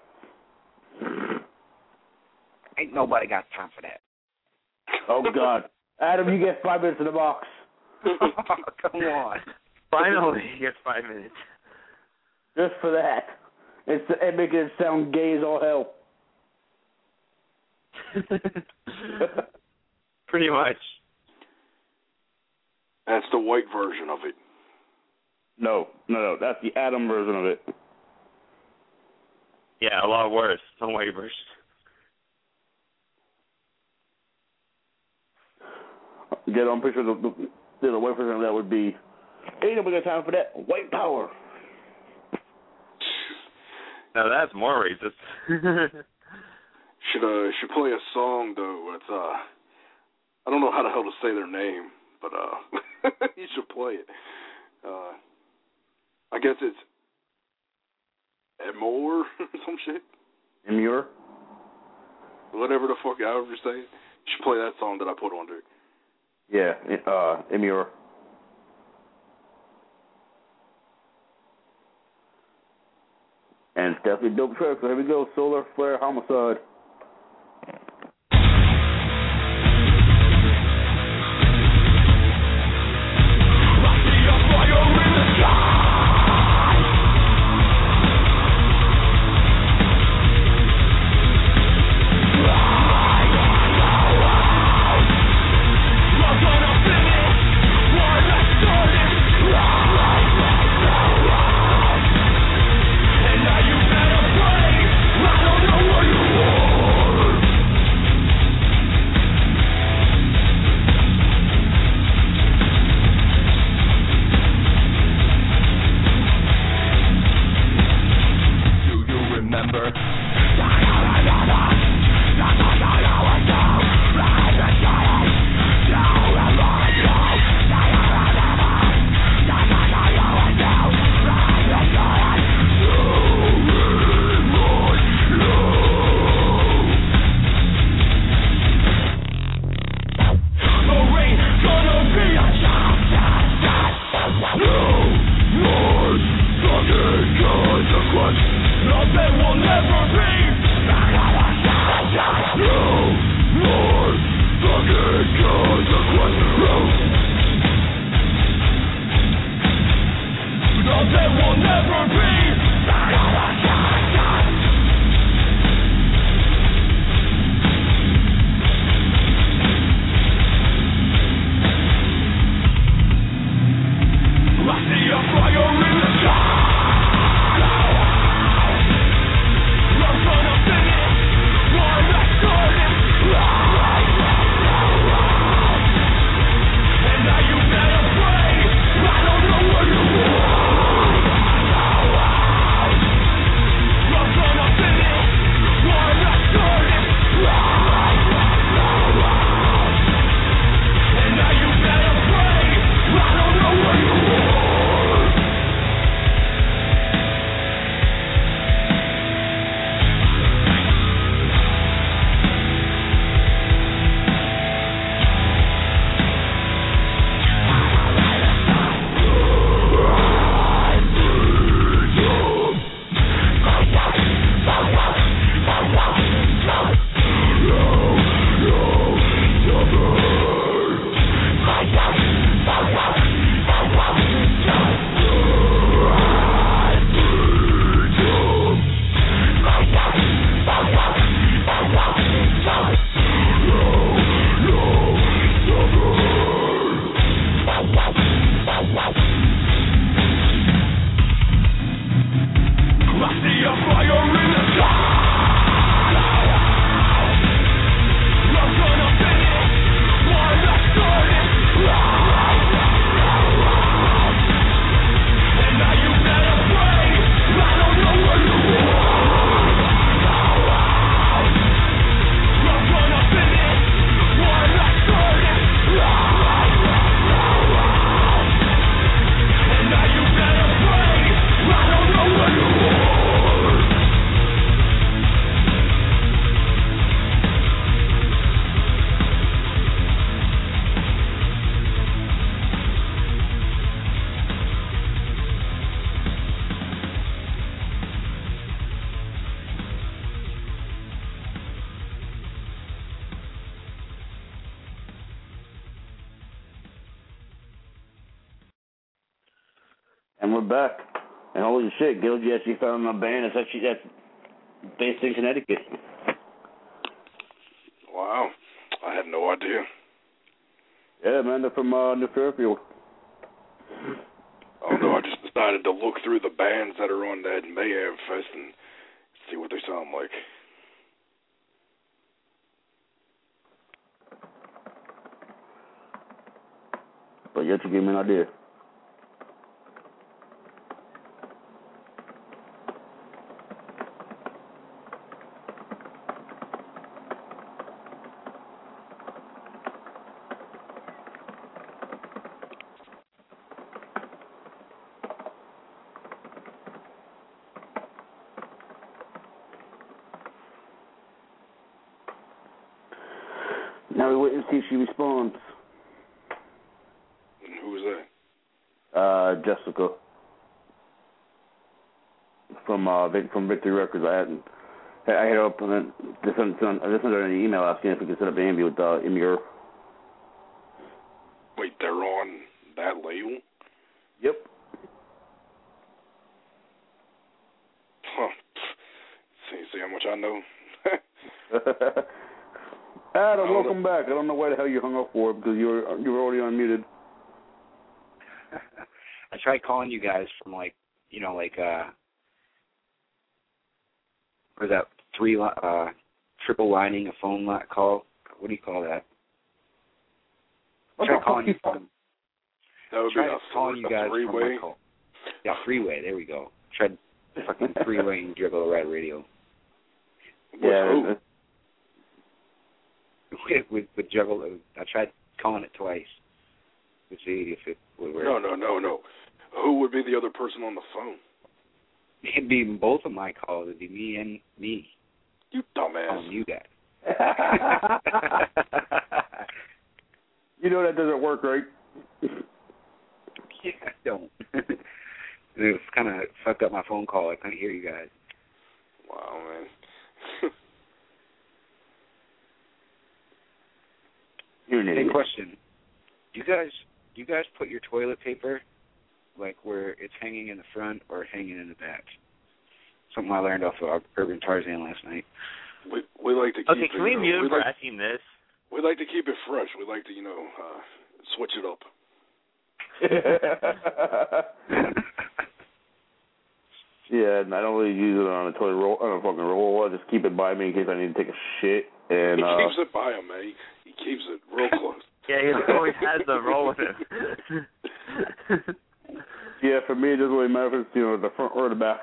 Ain't nobody got time for that. Oh, God. Adam, you get 5 minutes in the box. Come on. Finally, he gets 5 minutes. Just for that. It makes it sound gay as all hell. Pretty much. That's the white version of it. No. That's the Adam version of it. Yeah, a lot worse. No white version. Get on picture of the white version of that would be, ain't nobody got time for that. White power. Now that's more racist. Should play a song though. It's I don't know how the hell to say their name, but you should play it. I guess it's Emor some shit. Emur? Whatever the fuck however you say it. You should play that song that I put on there. Yeah, Emur. And it's definitely a dope track, so here we go, Solar Flare Homicide. And now you better pray, I don't know where you are. And we're back. And holy shit, Gilgy actually found a band that's based in Connecticut. Wow. I had no idea. Yeah, man, they're from New Fairfield. Oh, no, I just decided to look through the bands that are on that Mayhem Fest and see what they sound like. But yet you gave me an idea. Now we wait and see if she responds. Who is that? Jessica. From Victory Records. I hit her up and then I just sent her an email asking if we could set up an interview with Emir. Wait, they're on that label? Yep. Huh. See how much I know? Adam, welcome back. I don't know why the hell you hung up for because you were already unmuted. I tried calling you guys from was that triple lining a phone call? What do you call that? I tried calling you from. That would be calling you guys freeway. From my call. Yeah, freeway. There we go. Tried fucking freeway and Juggle Ride Radio. Yeah. With Juggle, I tried calling it twice to see if it would work. No. Who would be the other person on the phone? It'd be both of my calls. It'd be me and me. You dumbass. You guys. You know that doesn't work, right? Yeah, I don't. It kind of fucked up my phone call. I couldn't hear you guys. Wow, man. You're an idiot. Hey, question. Do you guys put your toilet paper like where it's hanging in the front or hanging in the back? Something I learned off of Urban Tarzan last night. We like to keep Okay, can we mute him for asking this? We like to keep it fresh. We like to, switch it up. Yeah, and I don't really use it on a toilet roll, on a fucking roll. I just keep it by me in case I need to take a shit. And he keeps it by him, man. He keeps it real close. Yeah, he always has the roll with him. Yeah, for me, it doesn't really matter if it's, the front or the back.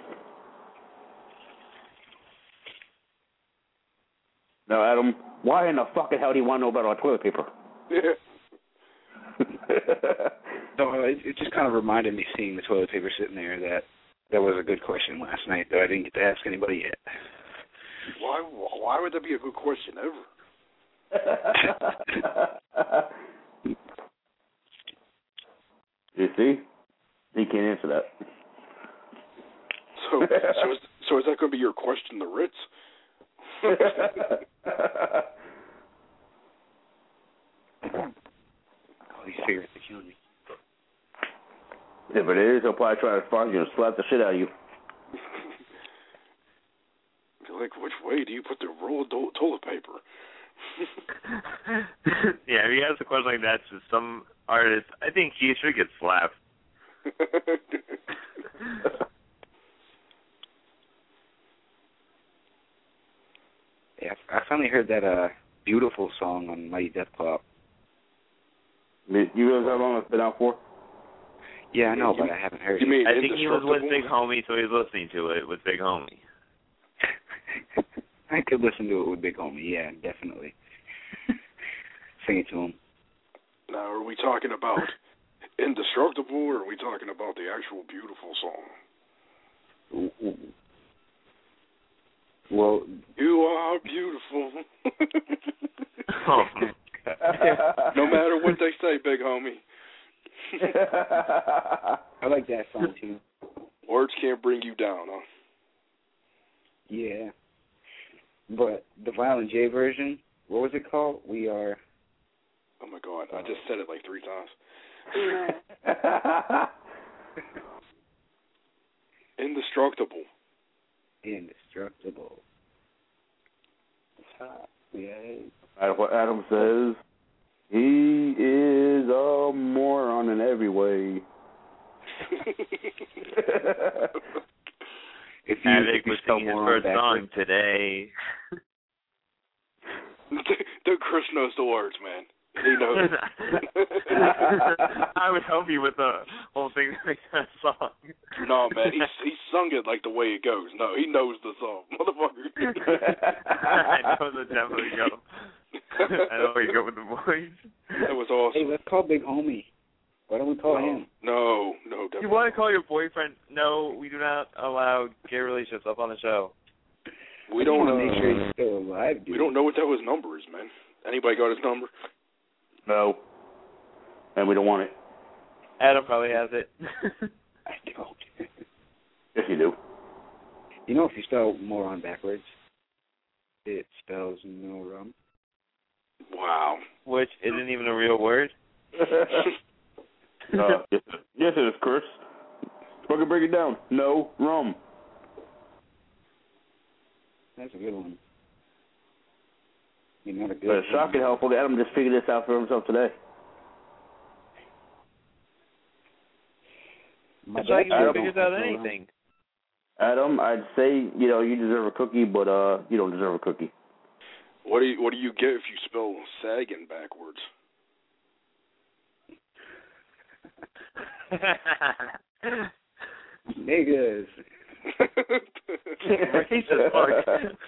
Now, Adam, why in the fucking hell do you want to know about our toilet paper? Yeah. No, it just kind of reminded me, seeing the toilet paper sitting there, that was a good question last night, though I didn't get to ask anybody yet. Why would that be a good question ever? You see? He can't answer that. So is that going to be your question to Ritz? These cigarettes are killing me. If it is, he'll probably try to find you and slap the shit out of you. Like, which way do you put the roll of toilet paper? Yeah, if he asks a question like that to some artist, I think he should get slapped. Yeah, I finally heard that Beautiful song on Mighty Death Pop. You realize how long it's been out for? Yeah, I know, but I haven't heard it. I think he was with Big Homie, so he's listening to it with Big Homie. I could listen to it with Big Homie, yeah, definitely. Sing it to him. Now, are we talking about Indestructible, or are we talking about the actual Beautiful song? Ooh. Well, you are beautiful. Oh. No matter what they say, Big Homie. I like that song, too. Words can't bring you down, huh? Yeah. But the Violent J version, what was it called? We Are... Oh, my God. I just said it like 3 times. Indestructible. Indestructible. It's hot. Yay. What Adam says, he is a moron in every way. If Addict was singing his first song today. Dude, Chris knows the words, man. He knows. I would help you with the whole thing to make that song. No, man, he sung it like the way it goes. No, he knows the song, motherfucker. I know the definitely go. I know where you go with the voice. That was awesome. Hey, let's call Big Homie. Why don't we call him? No, definitely. You want to call your boyfriend? No, we do not allow gay relationships up on the show. We don't want to make sure he's still alive, dude. We don't know what that his number is, man. Anybody got his number? No. And we don't want it. Adam probably has it. I don't. Yes, you do. You know, if you spell moron backwards, it spells no rum. Wow. Which isn't even a real word. Yes, it is, Chris. Fucking break it down. No rum. That's a good one. You're not a good one. But it's shocking how Adam just figured this out for himself today. It's like you figures out anything. Adam, I'd say, you deserve a cookie, but you don't deserve a cookie. What do you get if you spell sagging backwards? Niggas. Racist fuck.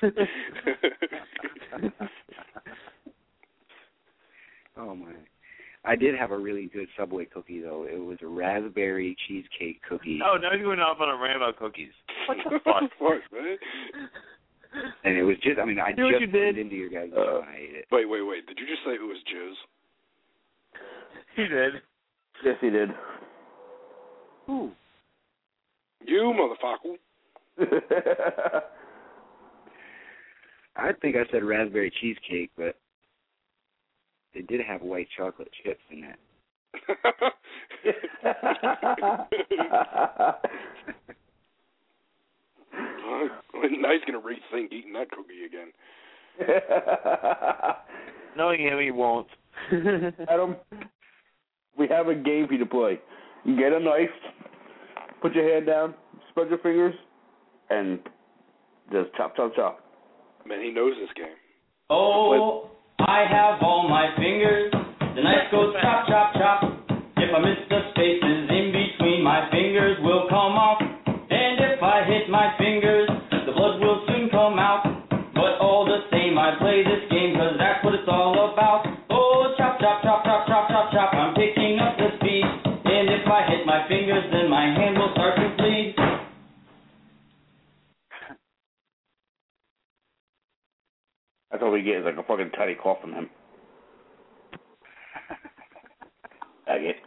Oh my! I did have a really good Subway cookie though. It was a raspberry cheesecake cookie. Oh, now you're going off on a rant about cookies. What the fuck? What, man? And it was just, I just you put it into your guys' show and I ate it. Wait. Did you just say it was jizz? He did. Yes, he did. Who? You, motherfucker. I think I said raspberry cheesecake, but they did have white chocolate chips in that. Now he's going to rethink eating that cookie again. Knowing him, he won't. Adam, we have a game for you to play. You get a knife, put your hand down, spread your fingers, and just chop, chop, chop. Man, he knows this game. Oh, I have all my fingers. The knife goes chop, chop, chop. If I miss the spaces in between, my fingers will come off. And if I hit my fingers, the blood will soon come out. But all the same, I play this game, 'cause that's what it's all about. Oh, chop, chop, chop, chop, chop, chop, chop. I'm picking up the speed. And if I hit my fingers, then my hand will start to bleed. That's all we get is like a fucking tiny cough from him. That's it.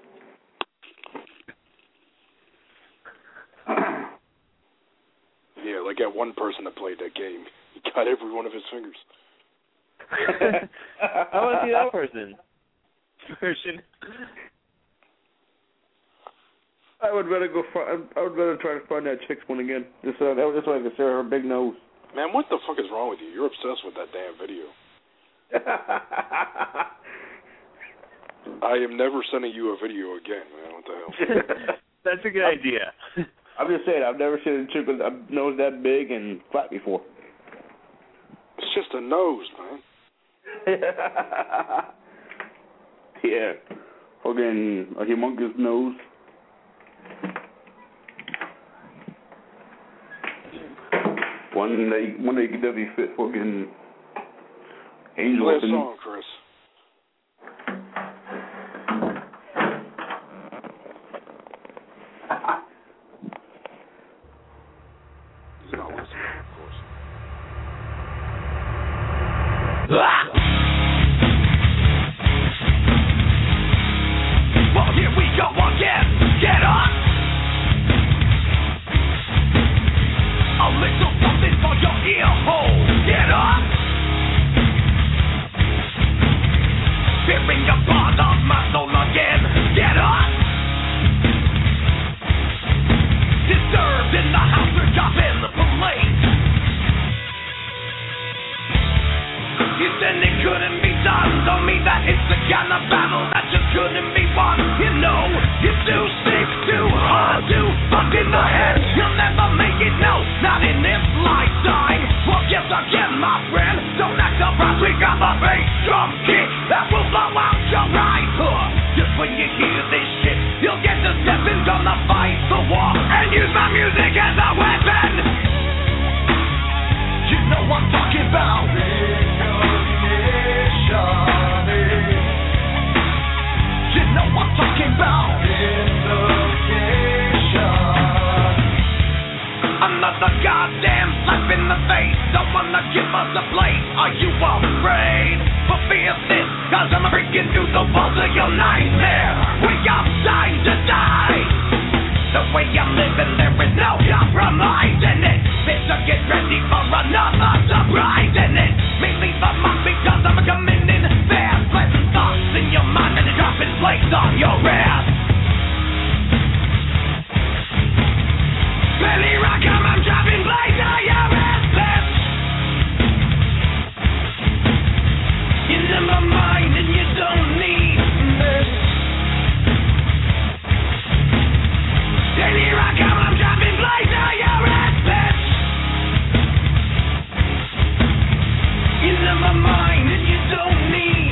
Yeah, like that one person that played that game. He got every one of his fingers. I want to see that person. I would rather try to find that chick's one again. Just so I can see her big nose. Man, what the fuck is wrong with you? You're obsessed with that damn video. I am never sending you a video again, man. What the hell? That's a good idea. I'm just saying, I've never seen a chick with a nose that big and flat before. It's just a nose, man. Yeah. Fucking a humongous nose. One day you could definitely fit fucking Angel. Play a song, Chris. He's not listening, of course. Well, here we go again. Get on. A little something for your ear hole. Get on. Tearing apart of my soul again. Get on. the head. You'll never make it, no, not in this lifetime. Well, guess again, my friend. Don't act surprised, we got the bass drum kick that will blow out your right hook. Just when you hear this shit, you'll get to step in, gonna fight the war and use my music as a weapon. You know I'm talking about recognition. You know I'm talking about vindication. Another goddamn slap in the face. Don't wanna give us a place. Are you afraid? For fear of this, cause I'm breaking through the walls of your nightmare. We got time to die. The way I'm living, there is no compromise in it. Better get ready for another surprise in it. Me leave a mark because I'm coming in fast. Pleasant thoughts in your mind and dropping plates on your ass. Billy Rockham, I'm dropping plates on your ass, bitch. You're in my mind and you don't need this. Billy Rockham, I'm dropping plates on your ass, bitch. You're in my mind and you don't need.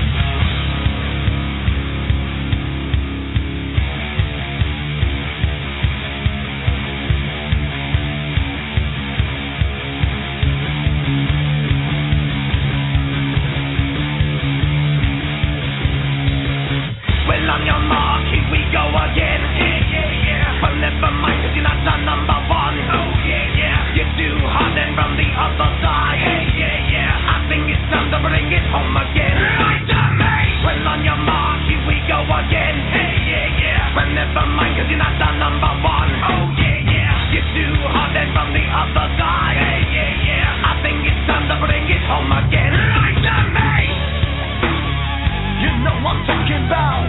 Well, on your mark, here we go again. But never mind, cause you're not the number one. Oh, yeah. You're too hot and from the other side. I think it's time to bring it home again. Right to me. Well, on your mark, here we go again. But never mind, cause you're not the number one. Oh, yeah. You're too hot and from the other side. I think it's time to bring it home again. Right to me. You know I'm talking about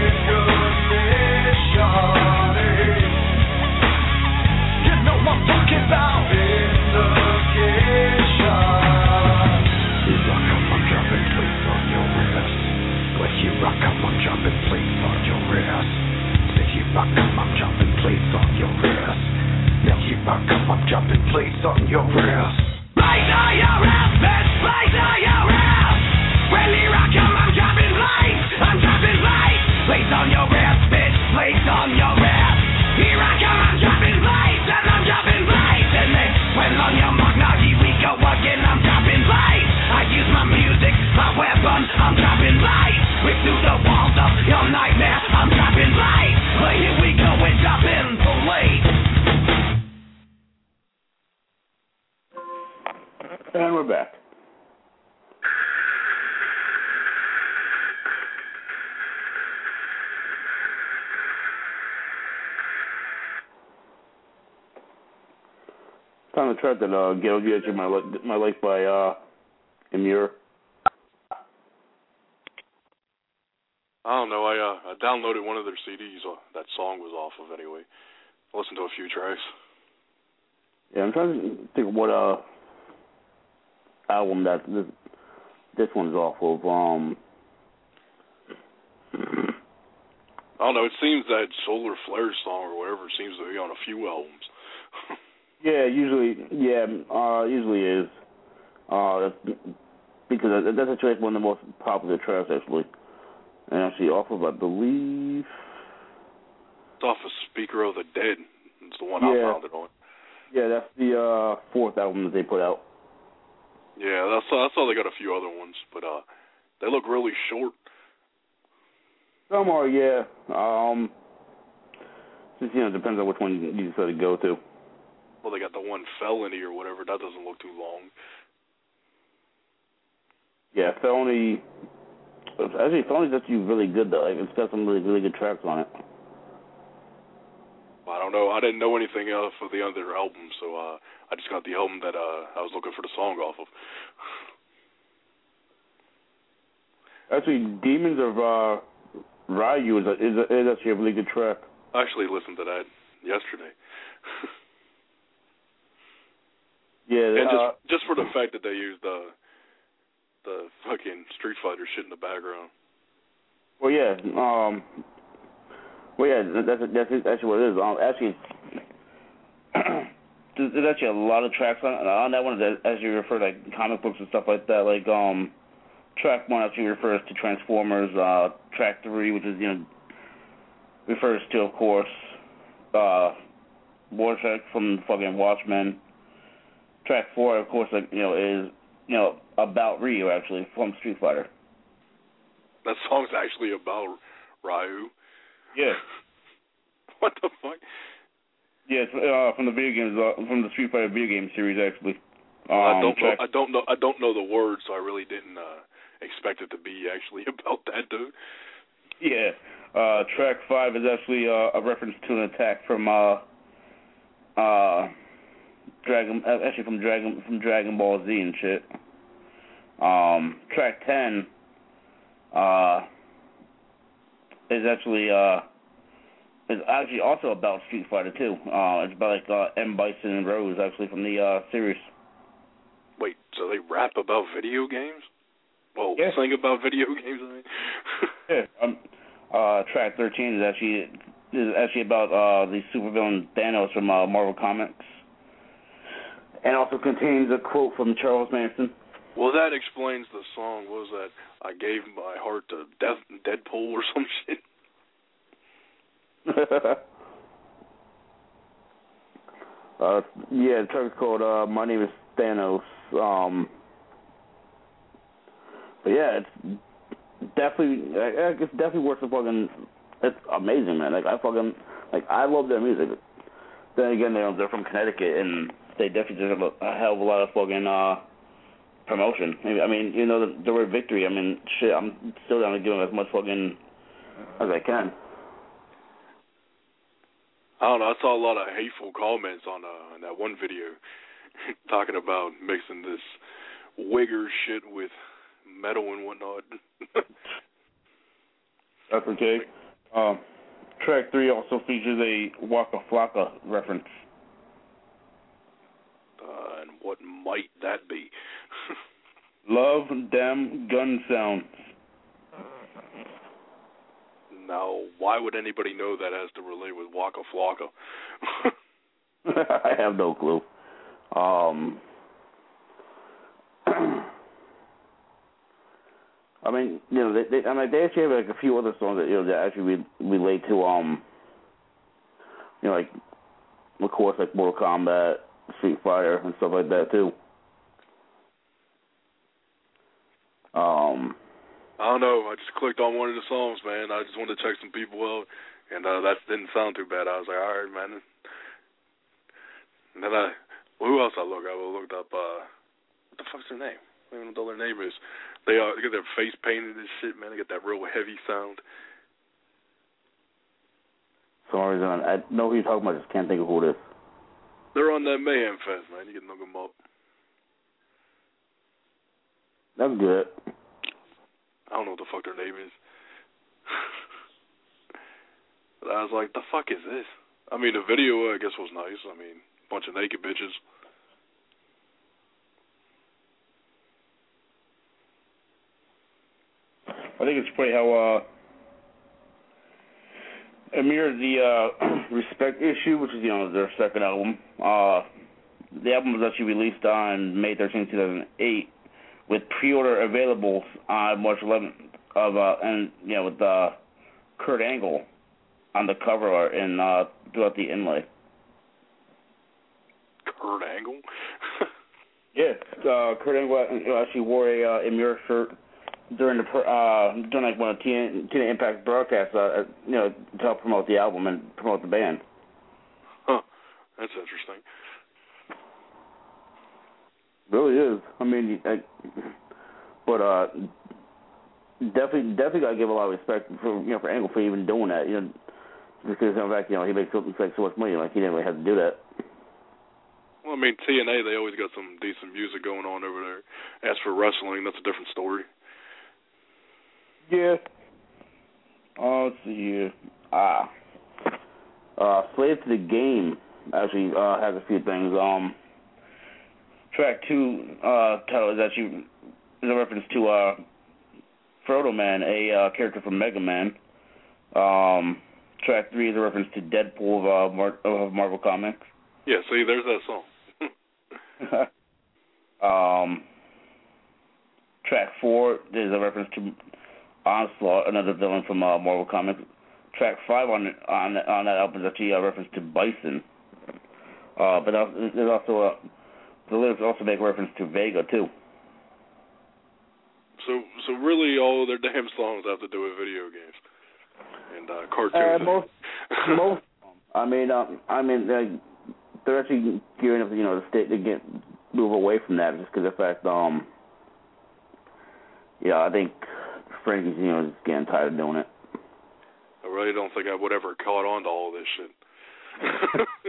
recognition. You know I'm talking about vindication. Here I come, I'm dropping plates on your ass. But here I come, I'm dropping plates on your ass. Say here I come, I'm dropping plates on your ass. Now here I come, I'm dropping plates on your ass. Plates on your ass, bitch, plates on your ass. Well, here I come, I'm dropping plates. I'm dropping plates. Plates on your ass, bitch, plates on your ass. Here I come, I'm dropping plates, and I'm dropping plates. And then, well, on your mark, now here we go again, I'm dropping plates. I use my music, my weapon, I'm dropping plates. Rip through the walls of your nightmare, I'm dropping plates. But here we go, we're dropping plates. And we're back. Found the track that Ghetto Get You My Life by Emir. I don't know. I downloaded one of their CDs. That song was off of anyway. I listened to a few tracks. Yeah, I'm trying to think of what album that this one's off of. I don't know. It seems that Solar Flare song or whatever seems to be on a few albums. Yeah, usually is. Because that's actually one of the most popular tracks, actually. And actually off of, I believe... It's off of Speaker of the Dead. It's the one I found it on. Yeah, that's the fourth album that they put out. Yeah, that's all. They got a few other ones, but they look really short. Some are, yeah. Just, it depends on which one you decide to go to. Well, they got the one Felony or whatever. That doesn't look too long. Yeah, Felony... Actually, Felony's actually really good, though. It's got some really, really good tracks on it. I don't know. I didn't know anything else for the other album, so I just got the album that I was looking for the song off of. Actually, Demons of Ryu is actually a really good track. I actually listened to that yesterday. Yeah, and just for the fact that they used the fucking Street Fighter shit in the background. Well, yeah. That's actually what it is. Actually, there's actually a lot of tracks on that one that actually refer to like comic books and stuff like that. Like track 1 actually refers to Transformers. Track 3, which is refers to, of course, Rorschach from fucking Watchmen. Track 4, of course, like is about Ryu actually from Street Fighter. That song's actually about Ryu. Yeah. What the fuck? Yeah, it's from the video games, from the Street Fighter video game series actually. I don't know the words, so I really didn't expect it to be actually about that dude. Yeah. Track 5 is actually a reference to an attack from Dragon Ball Z and shit. Track 10 is actually also about Street Fighter 2. It's about like M. Bison and Rose actually from the series. Wait, so they rap about video games? Well, yeah. Sing about video games, I mean. Yeah. Track 13 is actually about the supervillain Thanos from Marvel Comics, and also contains a quote from Charles Manson. Well, that explains the song. What was that? I gave my heart to Deadpool or some shit. Yeah, the track's called My Name is Thanos. But yeah, it's definitely worth the fucking. It's amazing, man. I love their music. Then again, they're from Connecticut, and they definitely have a hell of a lot of fucking promotion. I mean, the word victory. I mean, shit, I'm still down to give them as much fucking as I can. I don't know. I saw a lot of hateful comments on that one video talking about mixing this wigger shit with metal and whatnot. That's okay. Track 3 also features a Waka Flocka reference. And what might that be? Love them gun sounds. Now, why would anybody know that has to relate with Waka Flocka? I have no clue. I mean, they actually have like a few other songs that that actually relate to like, of course, like Mortal Kombat, Street Fighter, and stuff like that too. I don't know. I just clicked on one of the songs, man. I just wanted to check some people out, and that didn't sound too bad. I was like, all right, man. And then who else I looked? I looked up. What the fuck's their name? I don't even know what their name is. They get their face painted and shit, man. They get that real heavy sound. For some reason, I know who you're talking about. I just can't think of who it is. They're on that Mayhem Fest, man. You can look them up. That's good. I don't know what the fuck their name is. But I was like, the fuck is this? I mean, the video, I guess, was nice. I mean, a bunch of naked bitches. I think it's funny how it mirrored the Respect issue, which is, their second album. The album was actually released on May 13, 2008, with pre-order available on March 11th with Kurt Angle on the cover art and throughout the inlay. Kurt Angle? Yeah, Kurt Angle actually wore a mirror shirt during during one of TNA Impact broadcasts, to help promote the album and promote the band. Huh, that's interesting. Really is. I mean, but definitely gotta give a lot of respect for Angle for even doing that. Because in fact, he makes so much money, like he didn't really have to do that. Well, I mean, TNA, they always got some decent music going on over there. As for wrestling, that's a different story. Yeah. Let's see here. Slave to the Game actually has a few things. Track 2 title is actually a reference to Frodo Man, a character from Mega Man. Track 3 is a reference to Deadpool of Marvel Comics. Yeah, see, there's that song. Track 4 is a reference to Onslaught, another villain from Marvel Comics. Track 5 on that album is actually a reference to Bison. But there's also the lyrics also make reference to Vega too. So really, all their damn songs have to do with video games and cartoons. Most. I mean, they're actually gearing up, the state to move away from that, just because of the fact, I think Frankie's, is getting tired of doing it. I really don't think I would ever caught on to all this shit.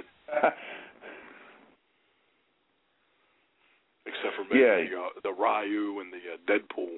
Except for maybe the Ryu and the Deadpool.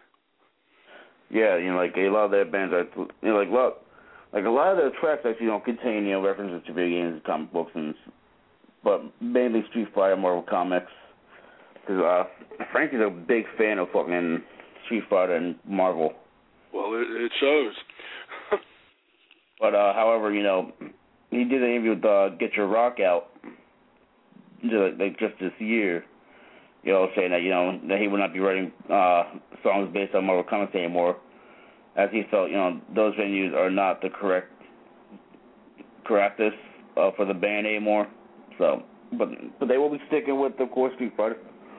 Yeah, like a lot of their bands are, like a lot of their tracks actually don't contain, references to video games and comic books, but mainly Street Fighter, Marvel Comics. Because Frankie's a big fan of fucking Street Fighter and Marvel. Well, it shows. But however, he did an interview with Get Your Rock Out, just this year. Saying that, that he would not be writing songs based on Marvel Comics anymore, as he felt, those venues are not the correctness for the band anymore. So, but they will be sticking with, of course, Street Fighter.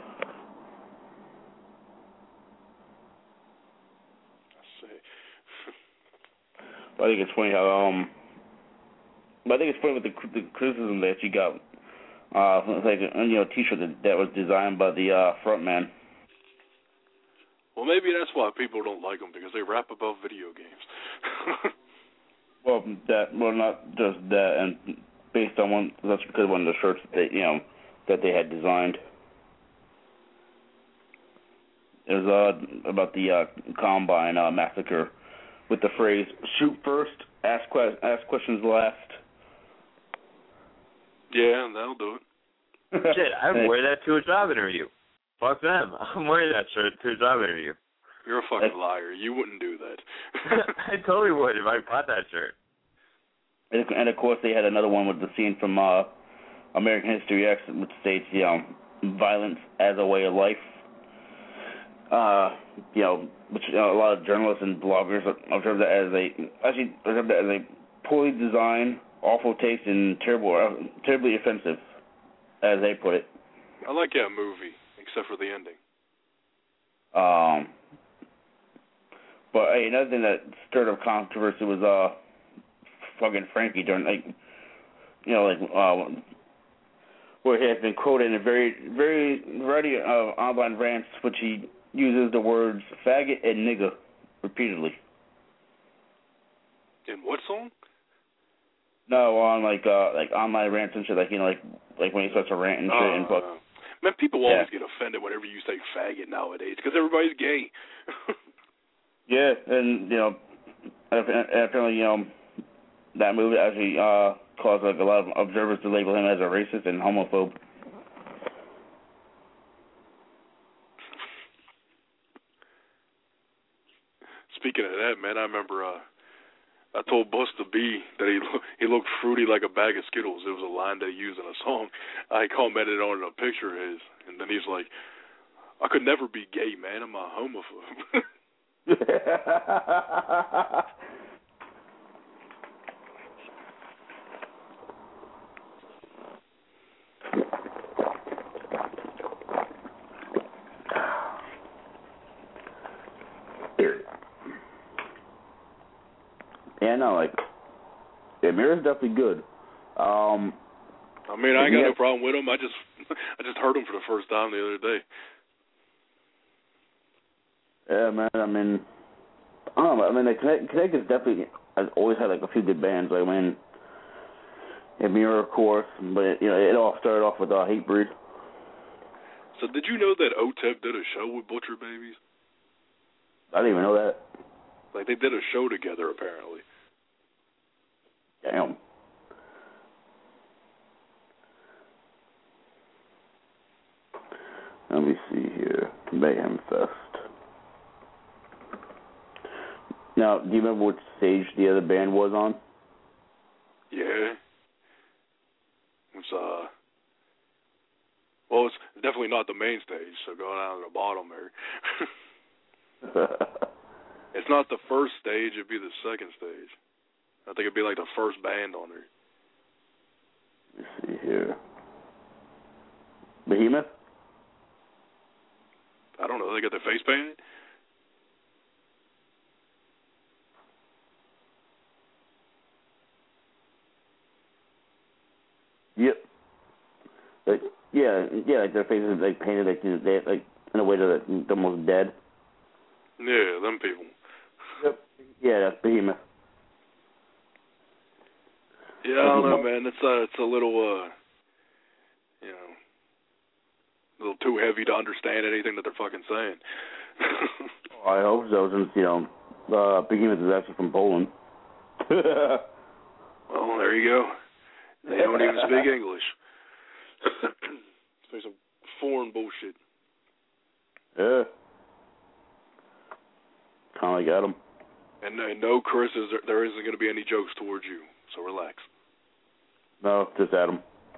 I think it's funny how, I think it's funny with the criticism that you got. Like a T-shirt that was designed by the frontman. Well, maybe that's why people don't like them, because they rap about video games. Well, not just that, and based on that's because of one of the shirts that they had designed. It was about the Combine massacre, with the phrase "shoot first, ask questions last." Yeah, that'll do it. Shit, I'd wear that to a job interview. Fuck them. I'm wearing that shirt to a job interview. You're a fucking liar. You wouldn't do that. I totally would if I bought that shirt. And of course, they had another one with the scene from American History X, which states, violence as a way of life. Which a lot of journalists and bloggers observe that as a poorly designed, awful taste, and terribly offensive, as they put it. I like that movie, except for the ending. But hey, another thing that stirred up controversy was fucking Frankie during where he has been quoted in a variety of online rants, which he uses the words faggot and nigga repeatedly. In what song? No, on like online rants and shit, like when he starts to rant and shit and fuck. Man, people always get offended whenever you say faggot nowadays, because everybody's gay. Yeah, and apparently that movie actually caused a lot of observers to label him as a racist and homophobe. Speaking of that, man, I remember I told Busta B that he looked fruity like a bag of Skittles. It was a line they used in a song. I commented on a picture of his, and then he's like, "I could never be gay, man. I'm a homophobe." Yeah, no, Amir's definitely good. I mean, I ain't got no problem with him. I just heard him for the first time the other day. Yeah, man. I mean, Connecticut's definitely has always had a few good bands. Amir, of course, but it all started off with Hatebreed. So did you know that OTEP did a show with Butcher Babies? I didn't even know that. Like, they did a show together, apparently. Damn. Let me see here. Mayhem Fest. Now, do you remember what stage the other band was on? Yeah. It's well, it's definitely not the main stage, so go down to the bottom there. It's not the first stage, it'd be the second stage. I think it'd be like the first band on there. Let's see here. Behemoth? I don't know, they got their face painted? Yep. Like, yeah, like their faces like painted like they like in a way that they're almost dead. Yeah, them people. Yep. Yeah, that's Behemoth. Yeah, I don't know, man. It's a little you know, a little too heavy to understand anything that they're fucking saying. I hope so, since Behemoth is actually from Poland. Well, there you go. They don't even speak English. Say some foreign bullshit. Yeah. Kind of like Adam. And no, Chris, there isn't going to be any jokes towards you, so relax. No, just Adam.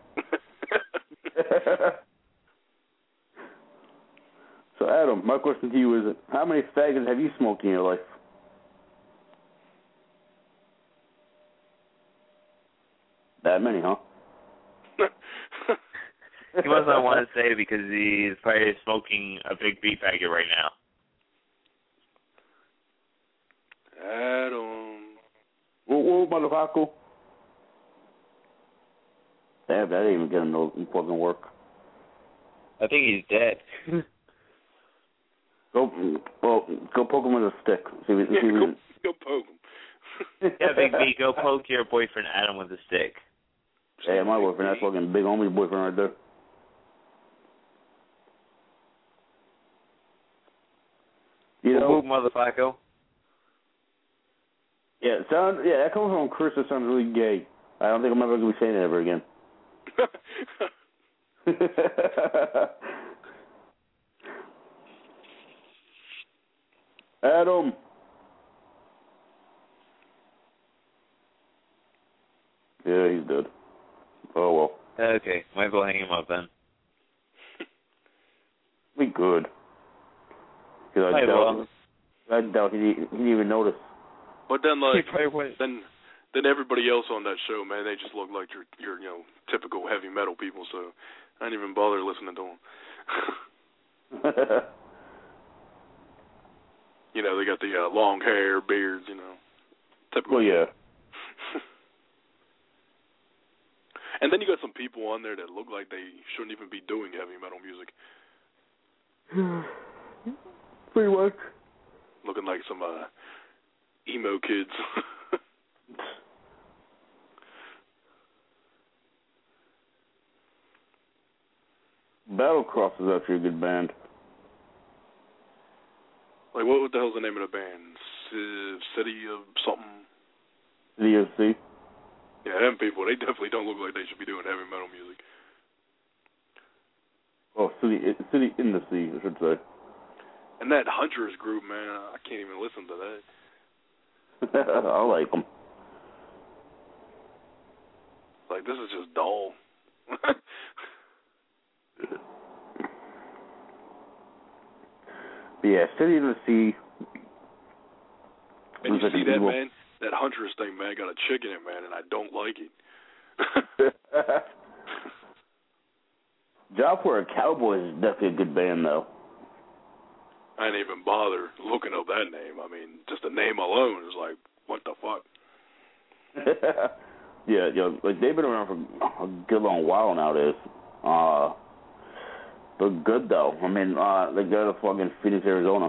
So, Adam, my question to you is, how many faggots have you smoked in your life? That many, huh? He must not want to say it because he's probably smoking a big beef faggot right now. Adam. Whoa, motherfucker. Damn, that didn't even get him no fucking work. I think he's dead. Go poke him with a stick. Go poke him. Yeah, Big B, go poke your boyfriend Adam with a stick. Yeah, my boyfriend, that's fucking big homie's boyfriend right there. You know, motherfucker. Yeah, that comes from Chris. That sounds really gay. I don't think I'm ever gonna be saying it ever again. Adam. Yeah, he's dead. Oh well. Okay, might as well hang him up then. We good. I doubt he didn't even notice. But then, then everybody else on that show, man, they just look like your typical heavy metal people. So I didn't even bother listening to them. They got the long hair, beards, typical. Well, yeah. And then you got some people on there that look like they shouldn't even be doing heavy metal music. Pretty much. Looking like some emo kids. Battlecross is actually a good band. Like, what the hell's the name of the band? City of something? City of Sea? Yeah, them people, they definitely don't look like they should be doing heavy metal music. Oh, City in the Sea, I should say. And that Huntress group, man, I can't even listen to that. I like them. Like, this is just dull. But yeah, City of the Sea. And you see that, man? That Huntress thing, man, got a chick in it, man, and I don't like it. Job for a Cowboy is definitely a good band, though. I didn't even bother looking up that name. I mean, just the name alone is like, what the fuck? Yeah, like they've been around for a good long while nowadays. They're good though. I mean, like they're the fucking Phoenix, Arizona.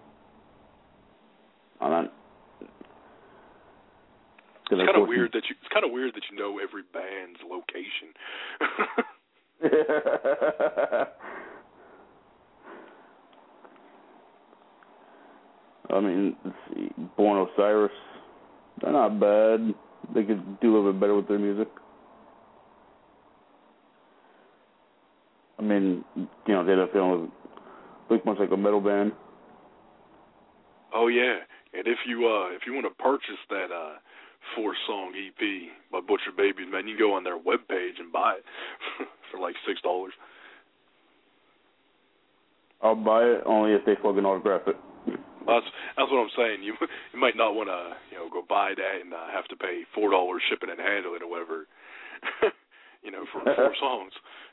It's kind of weird that you know every band's location. I mean, let's see, Born Osiris. They're not bad. They could do a little bit better with their music. I mean, they don't look much like a metal band. Oh, yeah. And if you want to purchase that 4-song EP by Butcher Babies, man, you can go on their webpage and buy it for like $6. I'll buy it only if they fucking autograph it. That's what I'm saying. You might not want to go buy that and have to pay $4 shipping and handling or whatever. For 4 songs.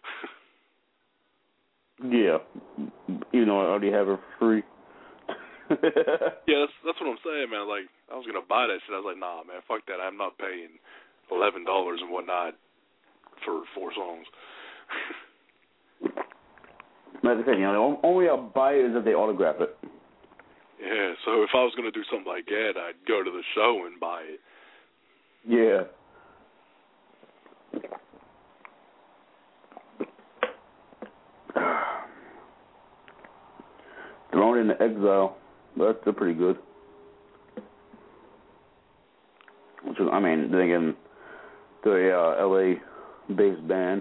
Yeah, even though I already have it for free. Yeah, that's what I'm saying, man. Like, I was gonna buy that shit. I was like, nah, man, fuck that. I'm not paying $11 and whatnot for 4 songs. Like I said, the only I'll buy it is if they autograph it. Yeah, so if I was gonna do something like that, I'd go to the show and buy it. Yeah. Thrown into Exile. That's pretty good. Which is, then again, they're a LA-based band.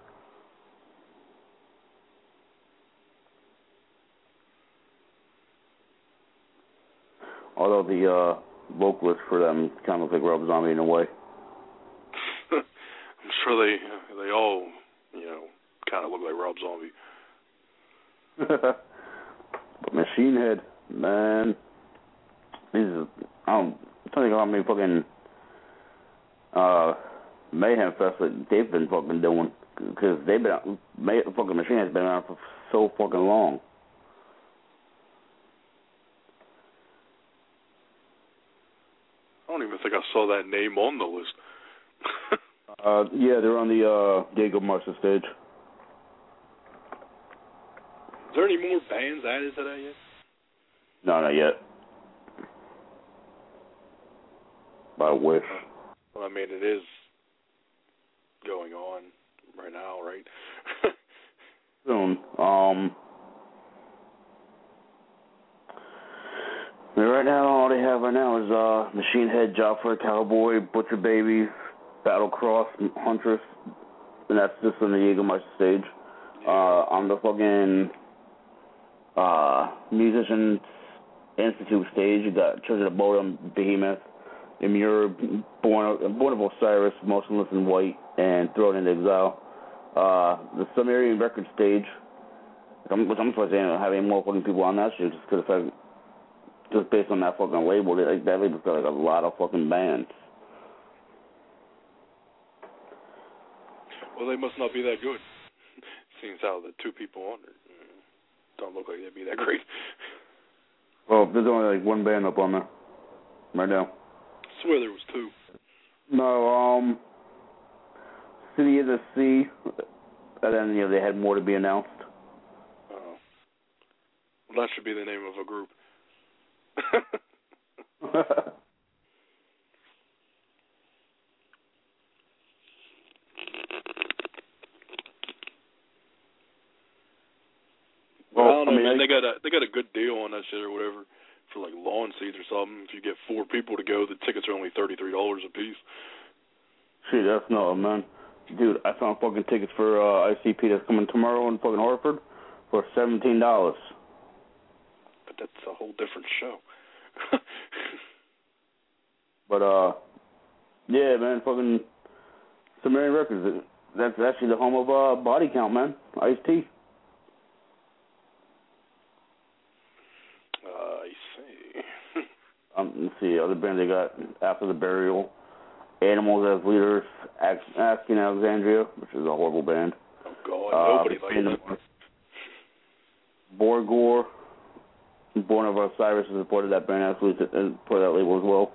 Although the vocalist for them kind of looks like Rob Zombie in a way. I'm sure they all, kind of look like Rob Zombie. But Machine Head, man, I'm trying to think how many fucking Mayhem Fest that they've been fucking doing, because fucking Machine Head's been around for so fucking long. I don't even think I saw that name on the list. Yeah, they're on the Diego Marcia stage. Is there any more bands added to that yet? No, not yet. I wish. Well, it is going on right now, right? Soon. Right now, all they have right now is Machine Head, Job for a Cowboy, Butcher Babies, Battlecross, Huntress, and that's just on the Jägermeister stage. On the fucking Musicians Institute stage, you got Children of Bodom, Behemoth, Immure, Born of Osiris, Motionless in White, and Thrown into Exile. The Sumerian Record stage, which I'm supposed to have any more fucking people on that shit, just based on that fucking label, that label's got a lot of fucking bands. Well, they must not be that good. Seeing how the 2 people on it don't look like they'd be that great. Well, there's only one band up on there right now. I swear there was 2. No, City of the Sea, and then they had more to be announced. Oh, well, that should be the name of a group. Well, I don't know, man. They got a good deal on that shit or whatever for like lawn seats or something. If you get 4 people to go, the tickets are only $33 a piece. Shit, that's not, man. Dude, I found fucking tickets for ICP that's coming tomorrow in fucking Hartford for $17. But that's a whole different show. But yeah, man, fucking Sumerian Records. That's actually the home of Body Count, man. Ice-T. I see. Let's see, other bands they got After the Burial, Animals as Leaders, Asking Alexandria, which is a horrible band. Oh God, nobody likes that. Borgore, Born of Osiris is a part of that band, absolutely, part of that label as well.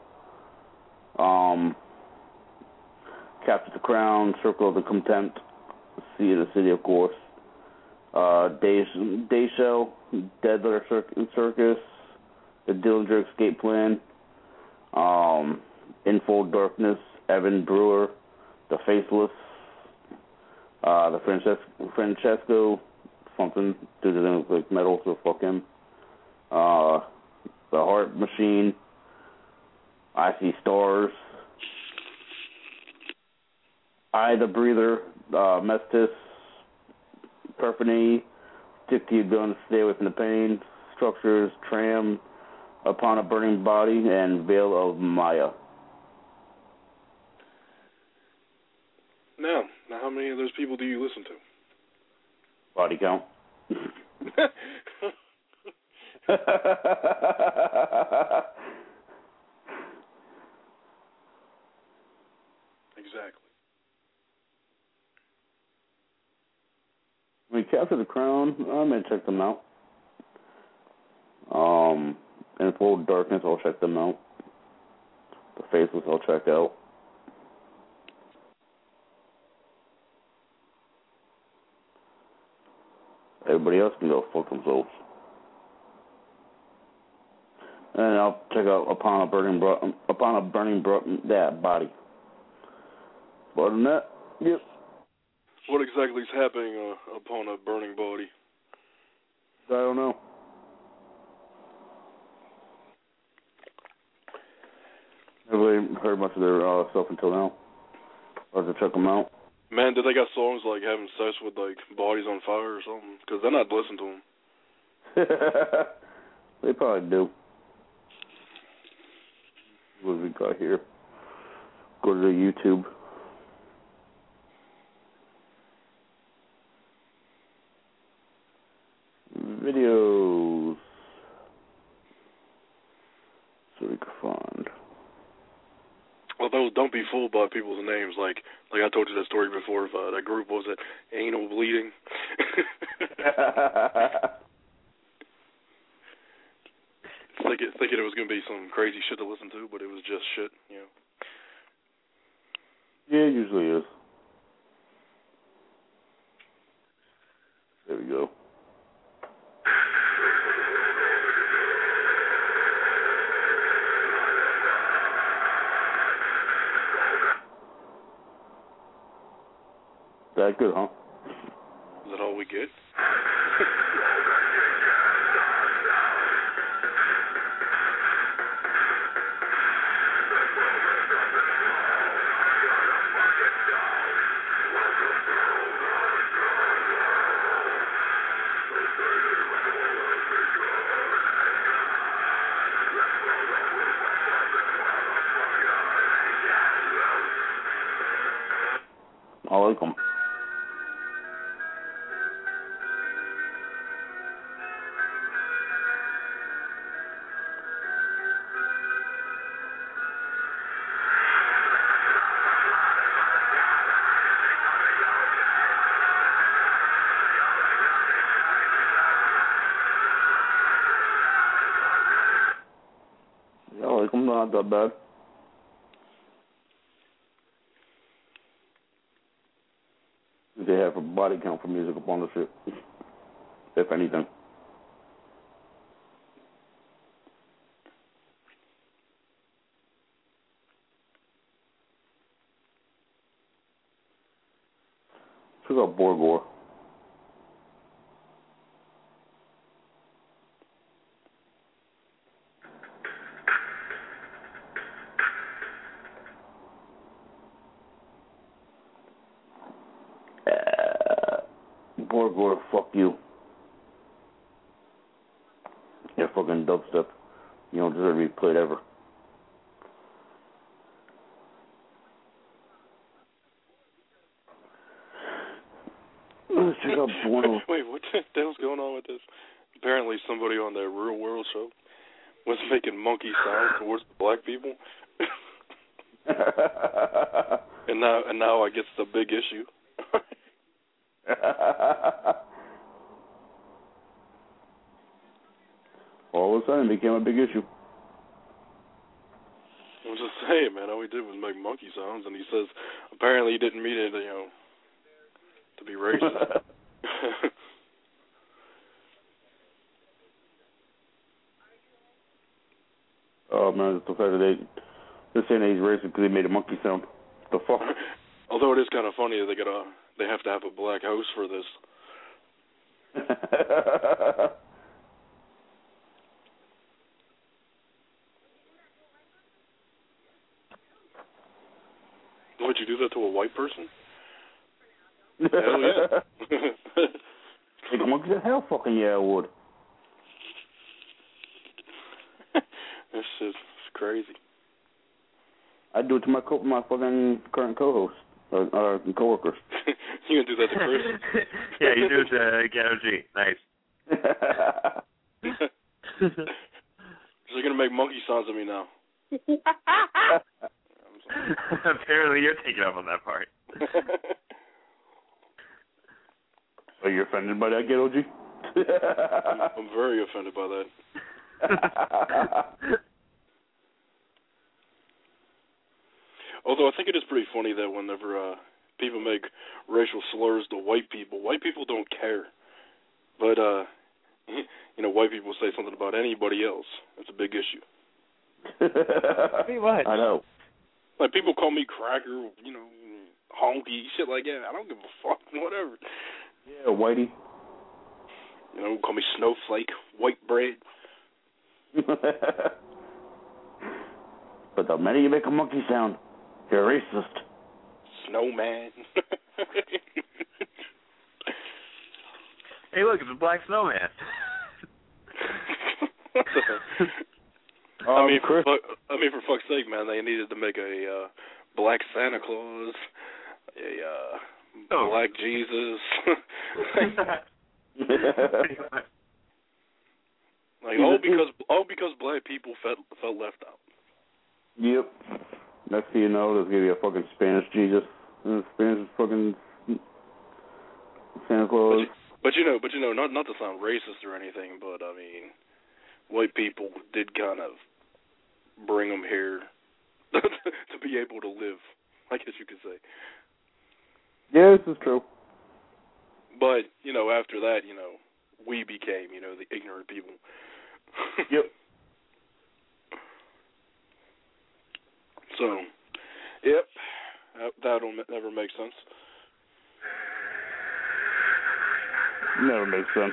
Capture the Crown, Circle of the Contempt, Sea of the City, of course. Day Show, Dead Letter Circus, The Dillinger Escape Plan, In Full Darkness, Evan Brewer, The Faceless, the Francesco, something, dude doesn't look like metal, so fuck him. The Heart Machine, I See Stars, I the Breather, Mestis, Perphany, Stick to Your Guns, Stay Away from the Pain, Structures, Tram, Upon a Burning Body, and Veil of Maya. Now, how many of those people do you listen to? Body count. Exactly. I mean, Capture the Crown, I'm going to check them out. In Full Darkness, I'll check them out. The Faceless, I'll check out. Everybody else can go fuck themselves. And I'll check out Upon a Burning Body. But other than that, yep. What exactly is happening upon a burning body? I don't know. Never really heard much of their stuff until now. I'll have to check them out. Man, did they got songs like having sex with like bodies on fire or something? Because then I'd listen to them. They probably do. What have we got here? Go to the YouTube. Videos. So we can find. Although, don't be fooled by people's names. Like I told you that story before. That group was it Anal Bleeding. Thinking it was gonna be some crazy shit to listen to, but it was just shit. You know. Yeah, it usually is. There we go. That good, huh? Is that all we get? I like them. Yeah, I like them. Not that bad. They have a body count for music upon the shit, if anything. Check out Borgor. Borgor, fuck you. You're fucking dubstep. You don't deserve to be played ever. Let's check out Bueno. Wait, what the hell's going on with this? Apparently somebody on that Real World show was making monkey sounds towards the black people. and now I guess it's a big issue. All of a sudden it became a big issue. I'm just saying, man, all he did was make monkey sounds, and he says apparently he didn't mean it, to be racist. Oh man, it's the fact that they're saying that he's racist because he made a monkey sound. The fuck? Although it is kind of funny that they have to have a black host for this. Would you do that to a white person? Hell yeah. Like a monkey said, hell fucking yeah, I would. It's crazy. I do it to my fucking current co-host or coworkers. You gonna do that to Chris? Yeah, you do it to Ghetto G. Nice. They're gonna make monkey sounds at me now. Apparently, you're taking up on that part. Are you offended by that, Ghetto G? I'm very offended by that. Although I think it is pretty funny that whenever people make racial slurs to white people don't care. But, white people say something about anybody else. That's a big issue. Pretty much. I know. Like, people call me cracker, honky, shit like that. I don't give a fuck, whatever. Yeah, whitey. Call me snowflake, white bread. But the minute you make a monkey sound, you're racist. Snowman. Hey, look, it's a black snowman. for fuck's sake, man, they needed to make a black Santa Claus, a black Jesus. all because black people felt left out. Yep. Next thing you know, there's gonna be a fucking Spanish Jesus, Spanish fucking Santa Claus. But not to sound racist or anything, but I mean, white people did kind of bring them here to be able to live, I guess you could say. Yeah, this is true. But, after that, we became, the ignorant people. Yep. So, yep, that'll never make sense. Never makes sense.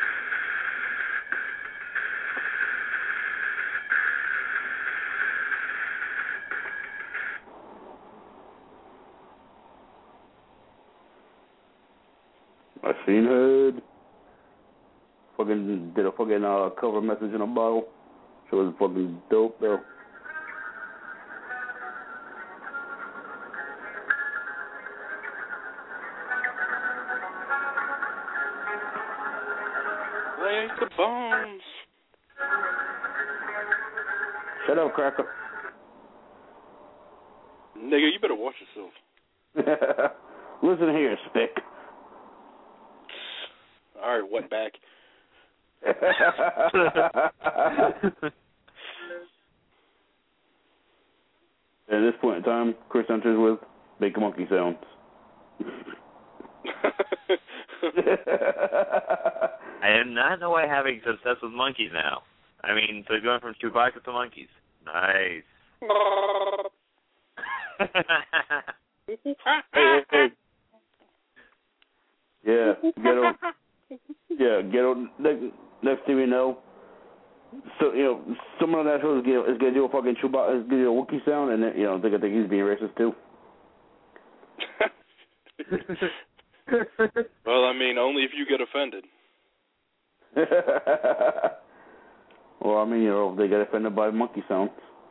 Machine Head. Fucking did a fucking cover message in a bottle. It was fucking dope though. Lay the bones. Shut up, cracker. Nigga, you better watch yourself. Listen here, Spick. All right, wetback. At this point in time, Chris enters with Make Monkey Sounds. I did not know why having success with monkeys now. I mean, so going from Chewbacca to monkeys. Nice. Hey. Yeah, ghetto. Next thing we know, so someone on that show is gonna do a fucking Chewbacca, is gonna do a Wookiee sound, and then they're gonna think he's being racist too. Well, I mean, only if you get offended. Well, I mean, if they get offended by monkey sounds.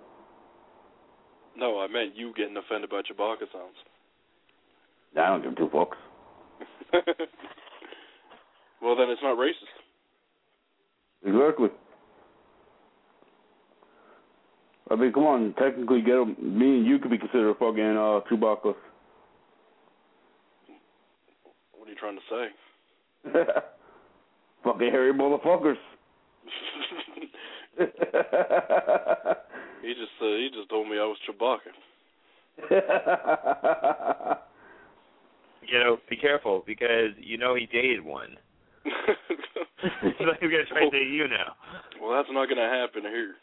No, I meant you getting offended by Chewbacca sounds. I don't give two fucks. Well, then it's not racist. Exactly. I mean, come on. Technically, me and you could be considered fucking Chewbacca. What are you trying to say? Fucking hairy motherfuckers. He just told me I was Chewbacca. Be careful, because he dated one. He's not going to try to date you now. Well, that's not going to happen here.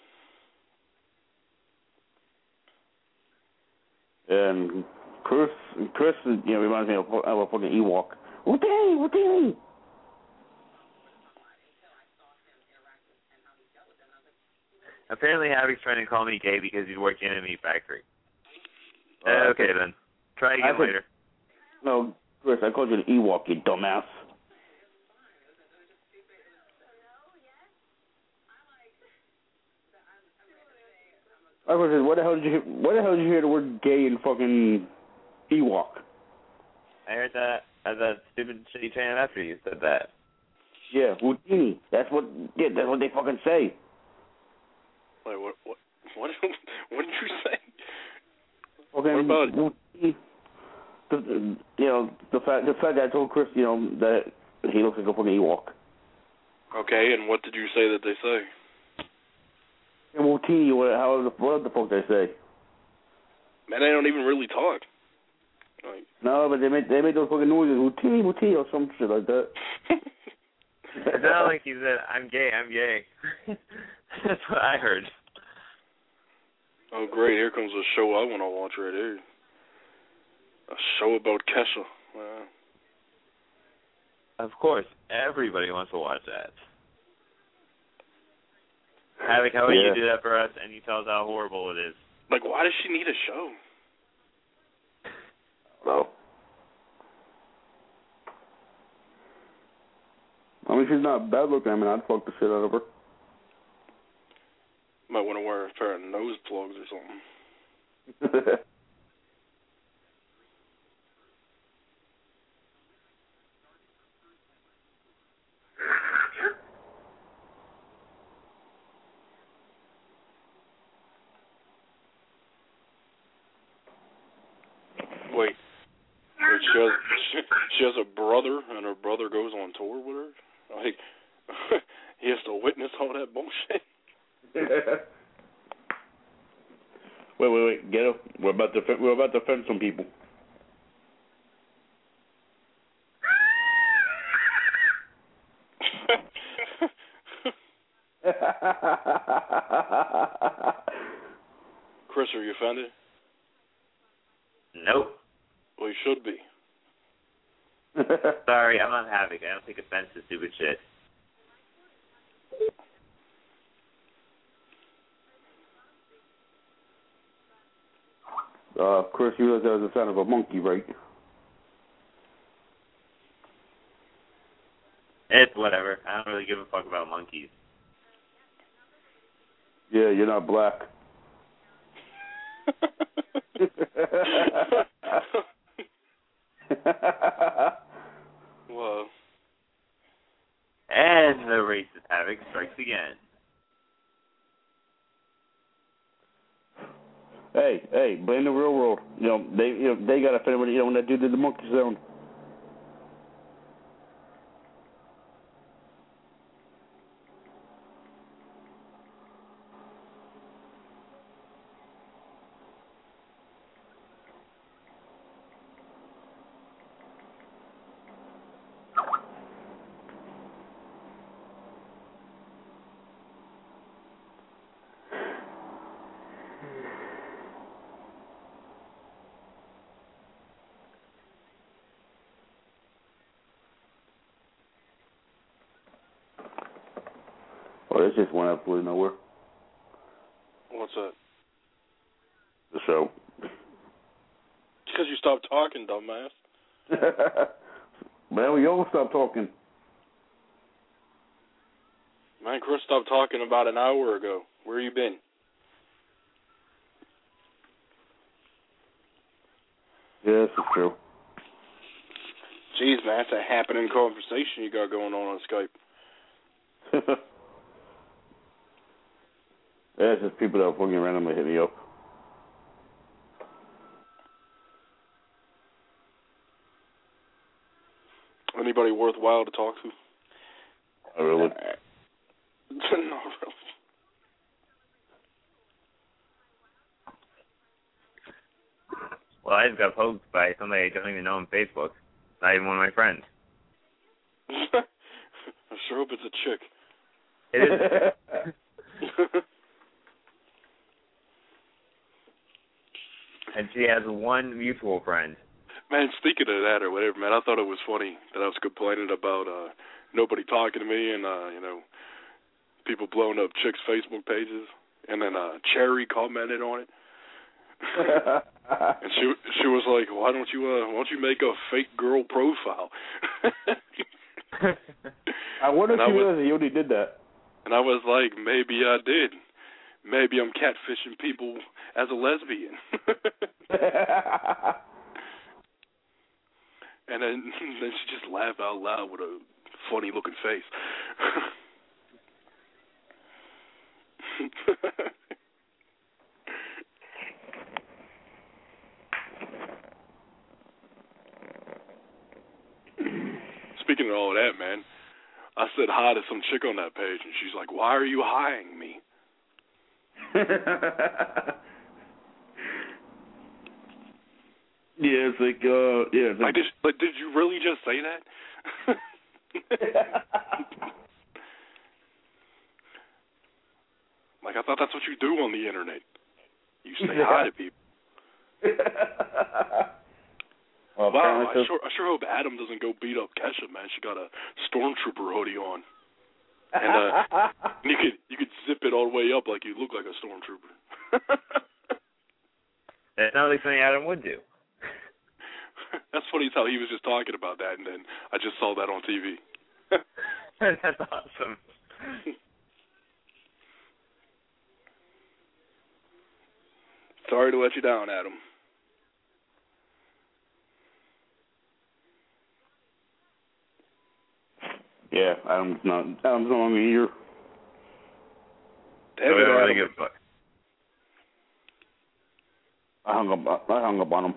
And Chris, reminds me of a fucking Ewok. What-dee? Apparently, Havoc's trying to call me gay because he's working in a meat factory. Okay, then. Try again later. No, Chris, I called you an Ewok, you dumbass. I was saying, where the hell did you hear the word gay in fucking Ewok? I heard that as a stupid shitty fan after you said that. Yeah, Wutini. That's what they fucking say. Wait, what did you say? Okay, what about Wutini? The fact that I told Chris, that he looks like a fucking Ewok. Okay, and what did you say that they say? And Wutini, what the fuck they say? Man, they don't even really talk. Like, no, but they make those fucking noises, Wutini, or some shit like that. It's not like he said, I'm gay. That's what I heard. Oh, great, here comes a show I want to watch right here. A show about Kesha. Wow. Of course, everybody wants to watch that. Havoc, how would you do that for us and you tell us how horrible it is? Like, why does she need a show? Well, I mean, she's not bad looking. I mean, I'd fuck the shit out of her. Might want to wear a pair of nose plugs or something. Wait, she has a brother, and her brother goes on tour with her? Like, he has to witness all that bullshit? Wait, get up. We're about to offend some people. Chris, are you offended? Nope. Well, you should be. Sorry, I'm not Havoc. I don't take offense to stupid shit. Chris, you realize that was the sound of a monkey, right? It's whatever. I don't really give a fuck about monkeys. Yeah, you're not black. Whoa. And the racist Havoc strikes again. Hey, but in the real world, they got offended when that dude did the monkey sound. Oh, this just went absolutely nowhere. What's that? The show. Because you stopped talking, dumbass. Man, we all stopped talking. Man, Chris stopped talking about an hour ago. Where you been? Yeah, this is true. Jeez, man, that's a happening conversation you got going on Skype. Yeah, it's just people that fucking randomly hit me up. Anybody worthwhile to talk to? Not really. Not really. Well, I just got poked by somebody I don't even know on Facebook. Not even one of my friends. I sure hope it's a chick. It is. And she has one mutual friend. Man, speaking of that or whatever, man, I thought it was funny that I was complaining about nobody talking to me and, people blowing up chicks' Facebook pages. And then Cherry commented on it. And she was like, why don't you make a fake girl profile? I wonder if she realized you already did that. And I was like, maybe I did. maybe I'm catfishing people as a lesbian. And then she just laughed out loud with a funny-looking face. Speaking of all that, man, I said hi to some chick on that page, and she's like, "Why are you hiring me?" Yeah, it's like, yeah. It's like, did you really just say that? Like, I thought that's what you do on the internet. You say hi to people. Well, wow, I sure hope Adam doesn't go beat up Kesha, man. She got a stormtrooper hoodie on. And you could zip it all the way up like you look like a stormtrooper. That sounds like something Adam would do. That's funny as how he was just talking about that, and then I just saw that on TV. That's awesome. Sorry to let you down, Adam. Yeah, Adam's no longer here. Damn it, really good fuck. I hung up on him.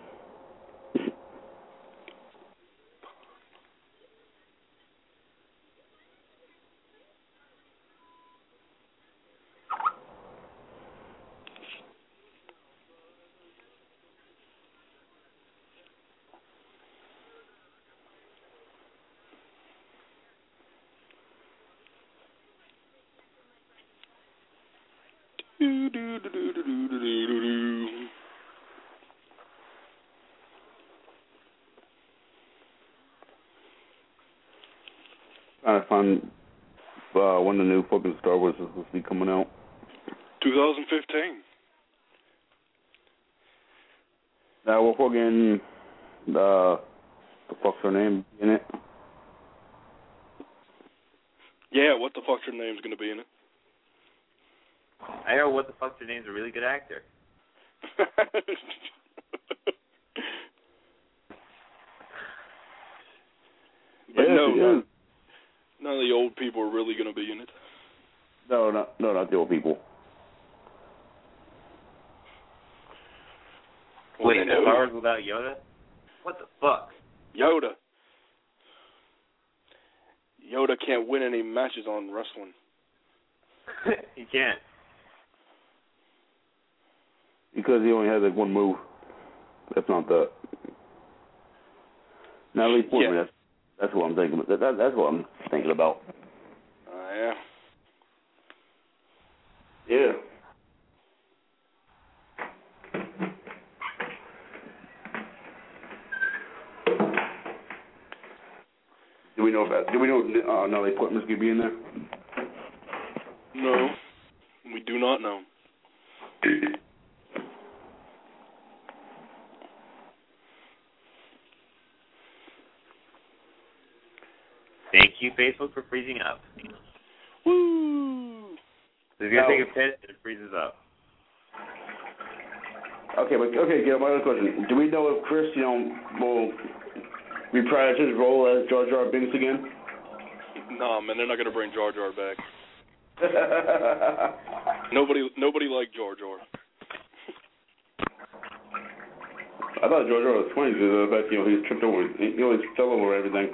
Trying to find when the new fucking Star Wars is supposed to be coming out. 2015. Now we're fucking the fuck's her name in it? Yeah, what the fuck's her name's gonna be in it? I heard what the fuck's her name's a really good actor. But none of the old people are really going to be in it. No, not the old people. Wait, Star Wars without Yoda? What the fuck? Yoda can't win any matches on wrestling. He can't. Because he only has like one move. That's not that. Natalie Portman. Yeah. That's what I'm thinking. That's what I'm thinking about. Yeah. Yeah. Do we know Natalie Portman's gonna be in there? No, we do not know. Thank you, Facebook, for freezing up. Woo! So if you're going to take a piss, it freezes up. Okay, Gail, my other question. Do we know if Chris, will reprise his role as Jar Jar Binks again? No, man, they're not going to bring Jar Jar back. Nobody liked Jar Jar. I thought Jar Jar was funny because of the fact, he tripped over, he always fell over everything.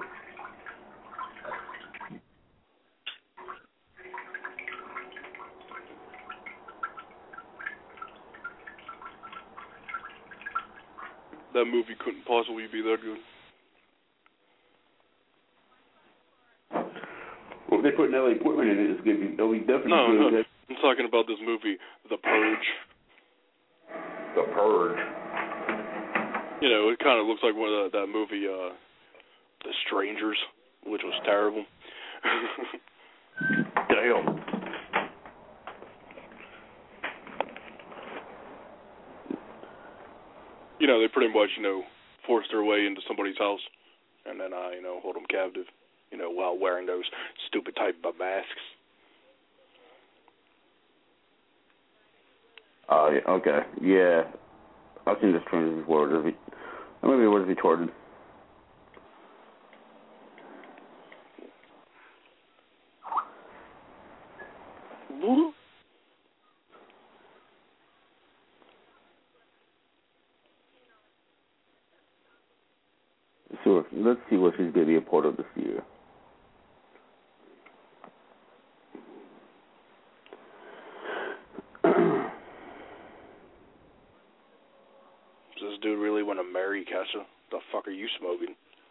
That movie couldn't possibly be that good. Well, if they put Natalie Portman in it, it'll be definitely good. No. I'm talking about this movie, The Purge. The Purge. It kind of looks like one of that movie, The Strangers, which was terrible. Damn. They pretty much, force their way into somebody's house and then, hold them captive, while wearing those stupid type of masks. Oh, yeah, okay. Yeah. I've seen this trailer before. Maybe it was retarded. So let's see what she's going to be a part of this year. Does this dude really want to marry Kesha? The fuck are you smoking?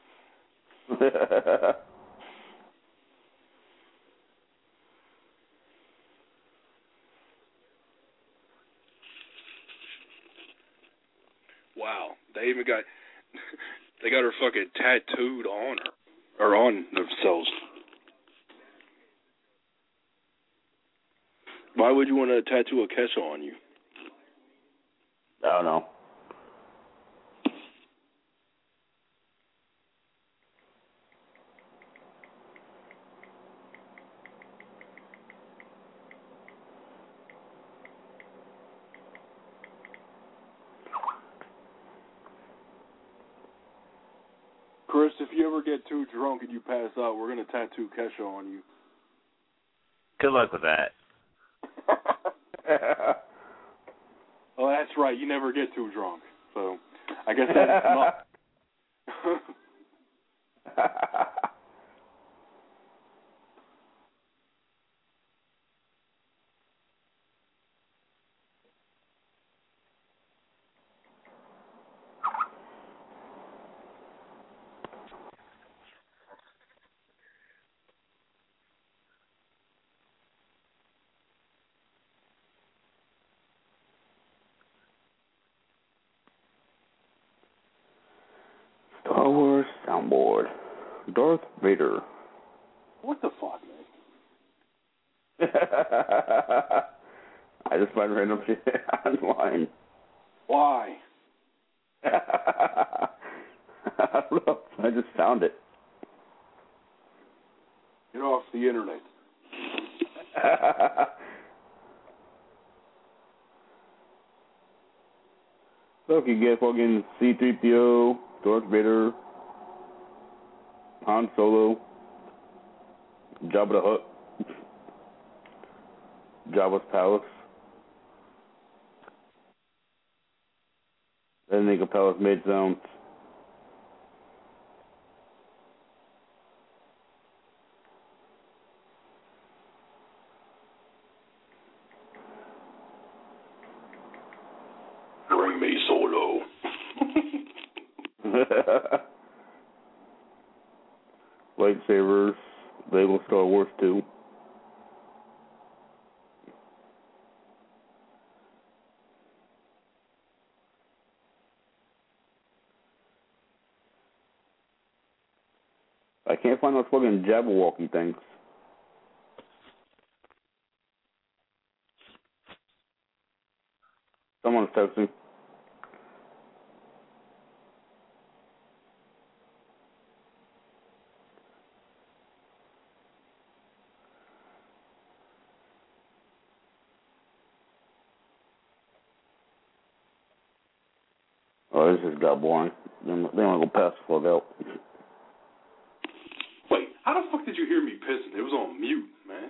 Wow, they even got they got her fucking tattooed on her or on themselves. Why would you want to tattoo a Kesha on you? I don't know. Chris, if you ever get too drunk and you pass out, we're going to tattoo Kesha on you. Good luck with that. Well, that's right. You never get too drunk. So, I guess that's not... Star Wars soundboard. Darth Vader. What the fuck, man? I just find random shit online. Why? I don't know. I just found it. Get off the internet. Look, you get fucking C-3PO, Darth Vader, Han Solo, Jabba the Hutt, Jabba's Palace. Then make a palace made sounds. Bring me Solo. Lightsabers, Lego Star Wars 2. I can't find those fucking Jabberwocky things. Someone's texting. Oh, this just got boring. They want to go pass the fuck out. Wait, how the fuck did you hear me pissing? It was on mute, man.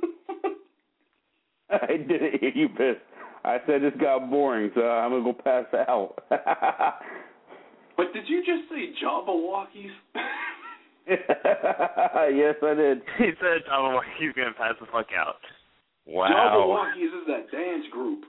I didn't hear you piss. I said this got boring, so I'm going to go pass out. But did you just say Jabberwockies? Yes, I did. He said Jabberwocky's going to pass the fuck out. Wow. Jabberwockies is that dance group.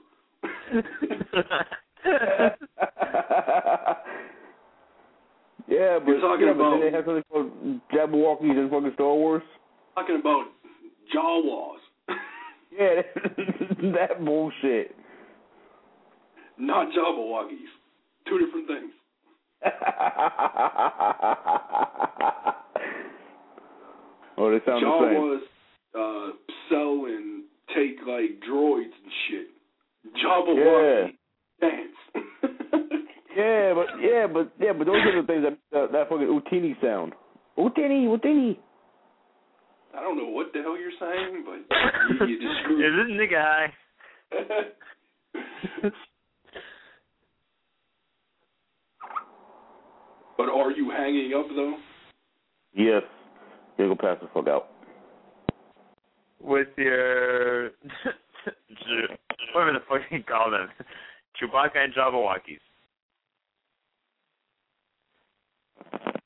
Yeah, but, You're talking about, but they have something called Jabberwockies in fucking Star Wars? Talking about Jawas. Yeah, that bullshit. Not Jabberwockies. Two different things. Oh, they sound the same. Jawas sell and take like droids and shit. Jabberwocky dance. Yeah, but those are the things that fucking Utini sound. Utini. I don't know what the hell you're saying, but you just screwed. Is this nigga high? But are you hanging up, though? Yes. You go pass the fuck out. With your... whatever the fuck you call them. Chewbacca and Jabberwockies.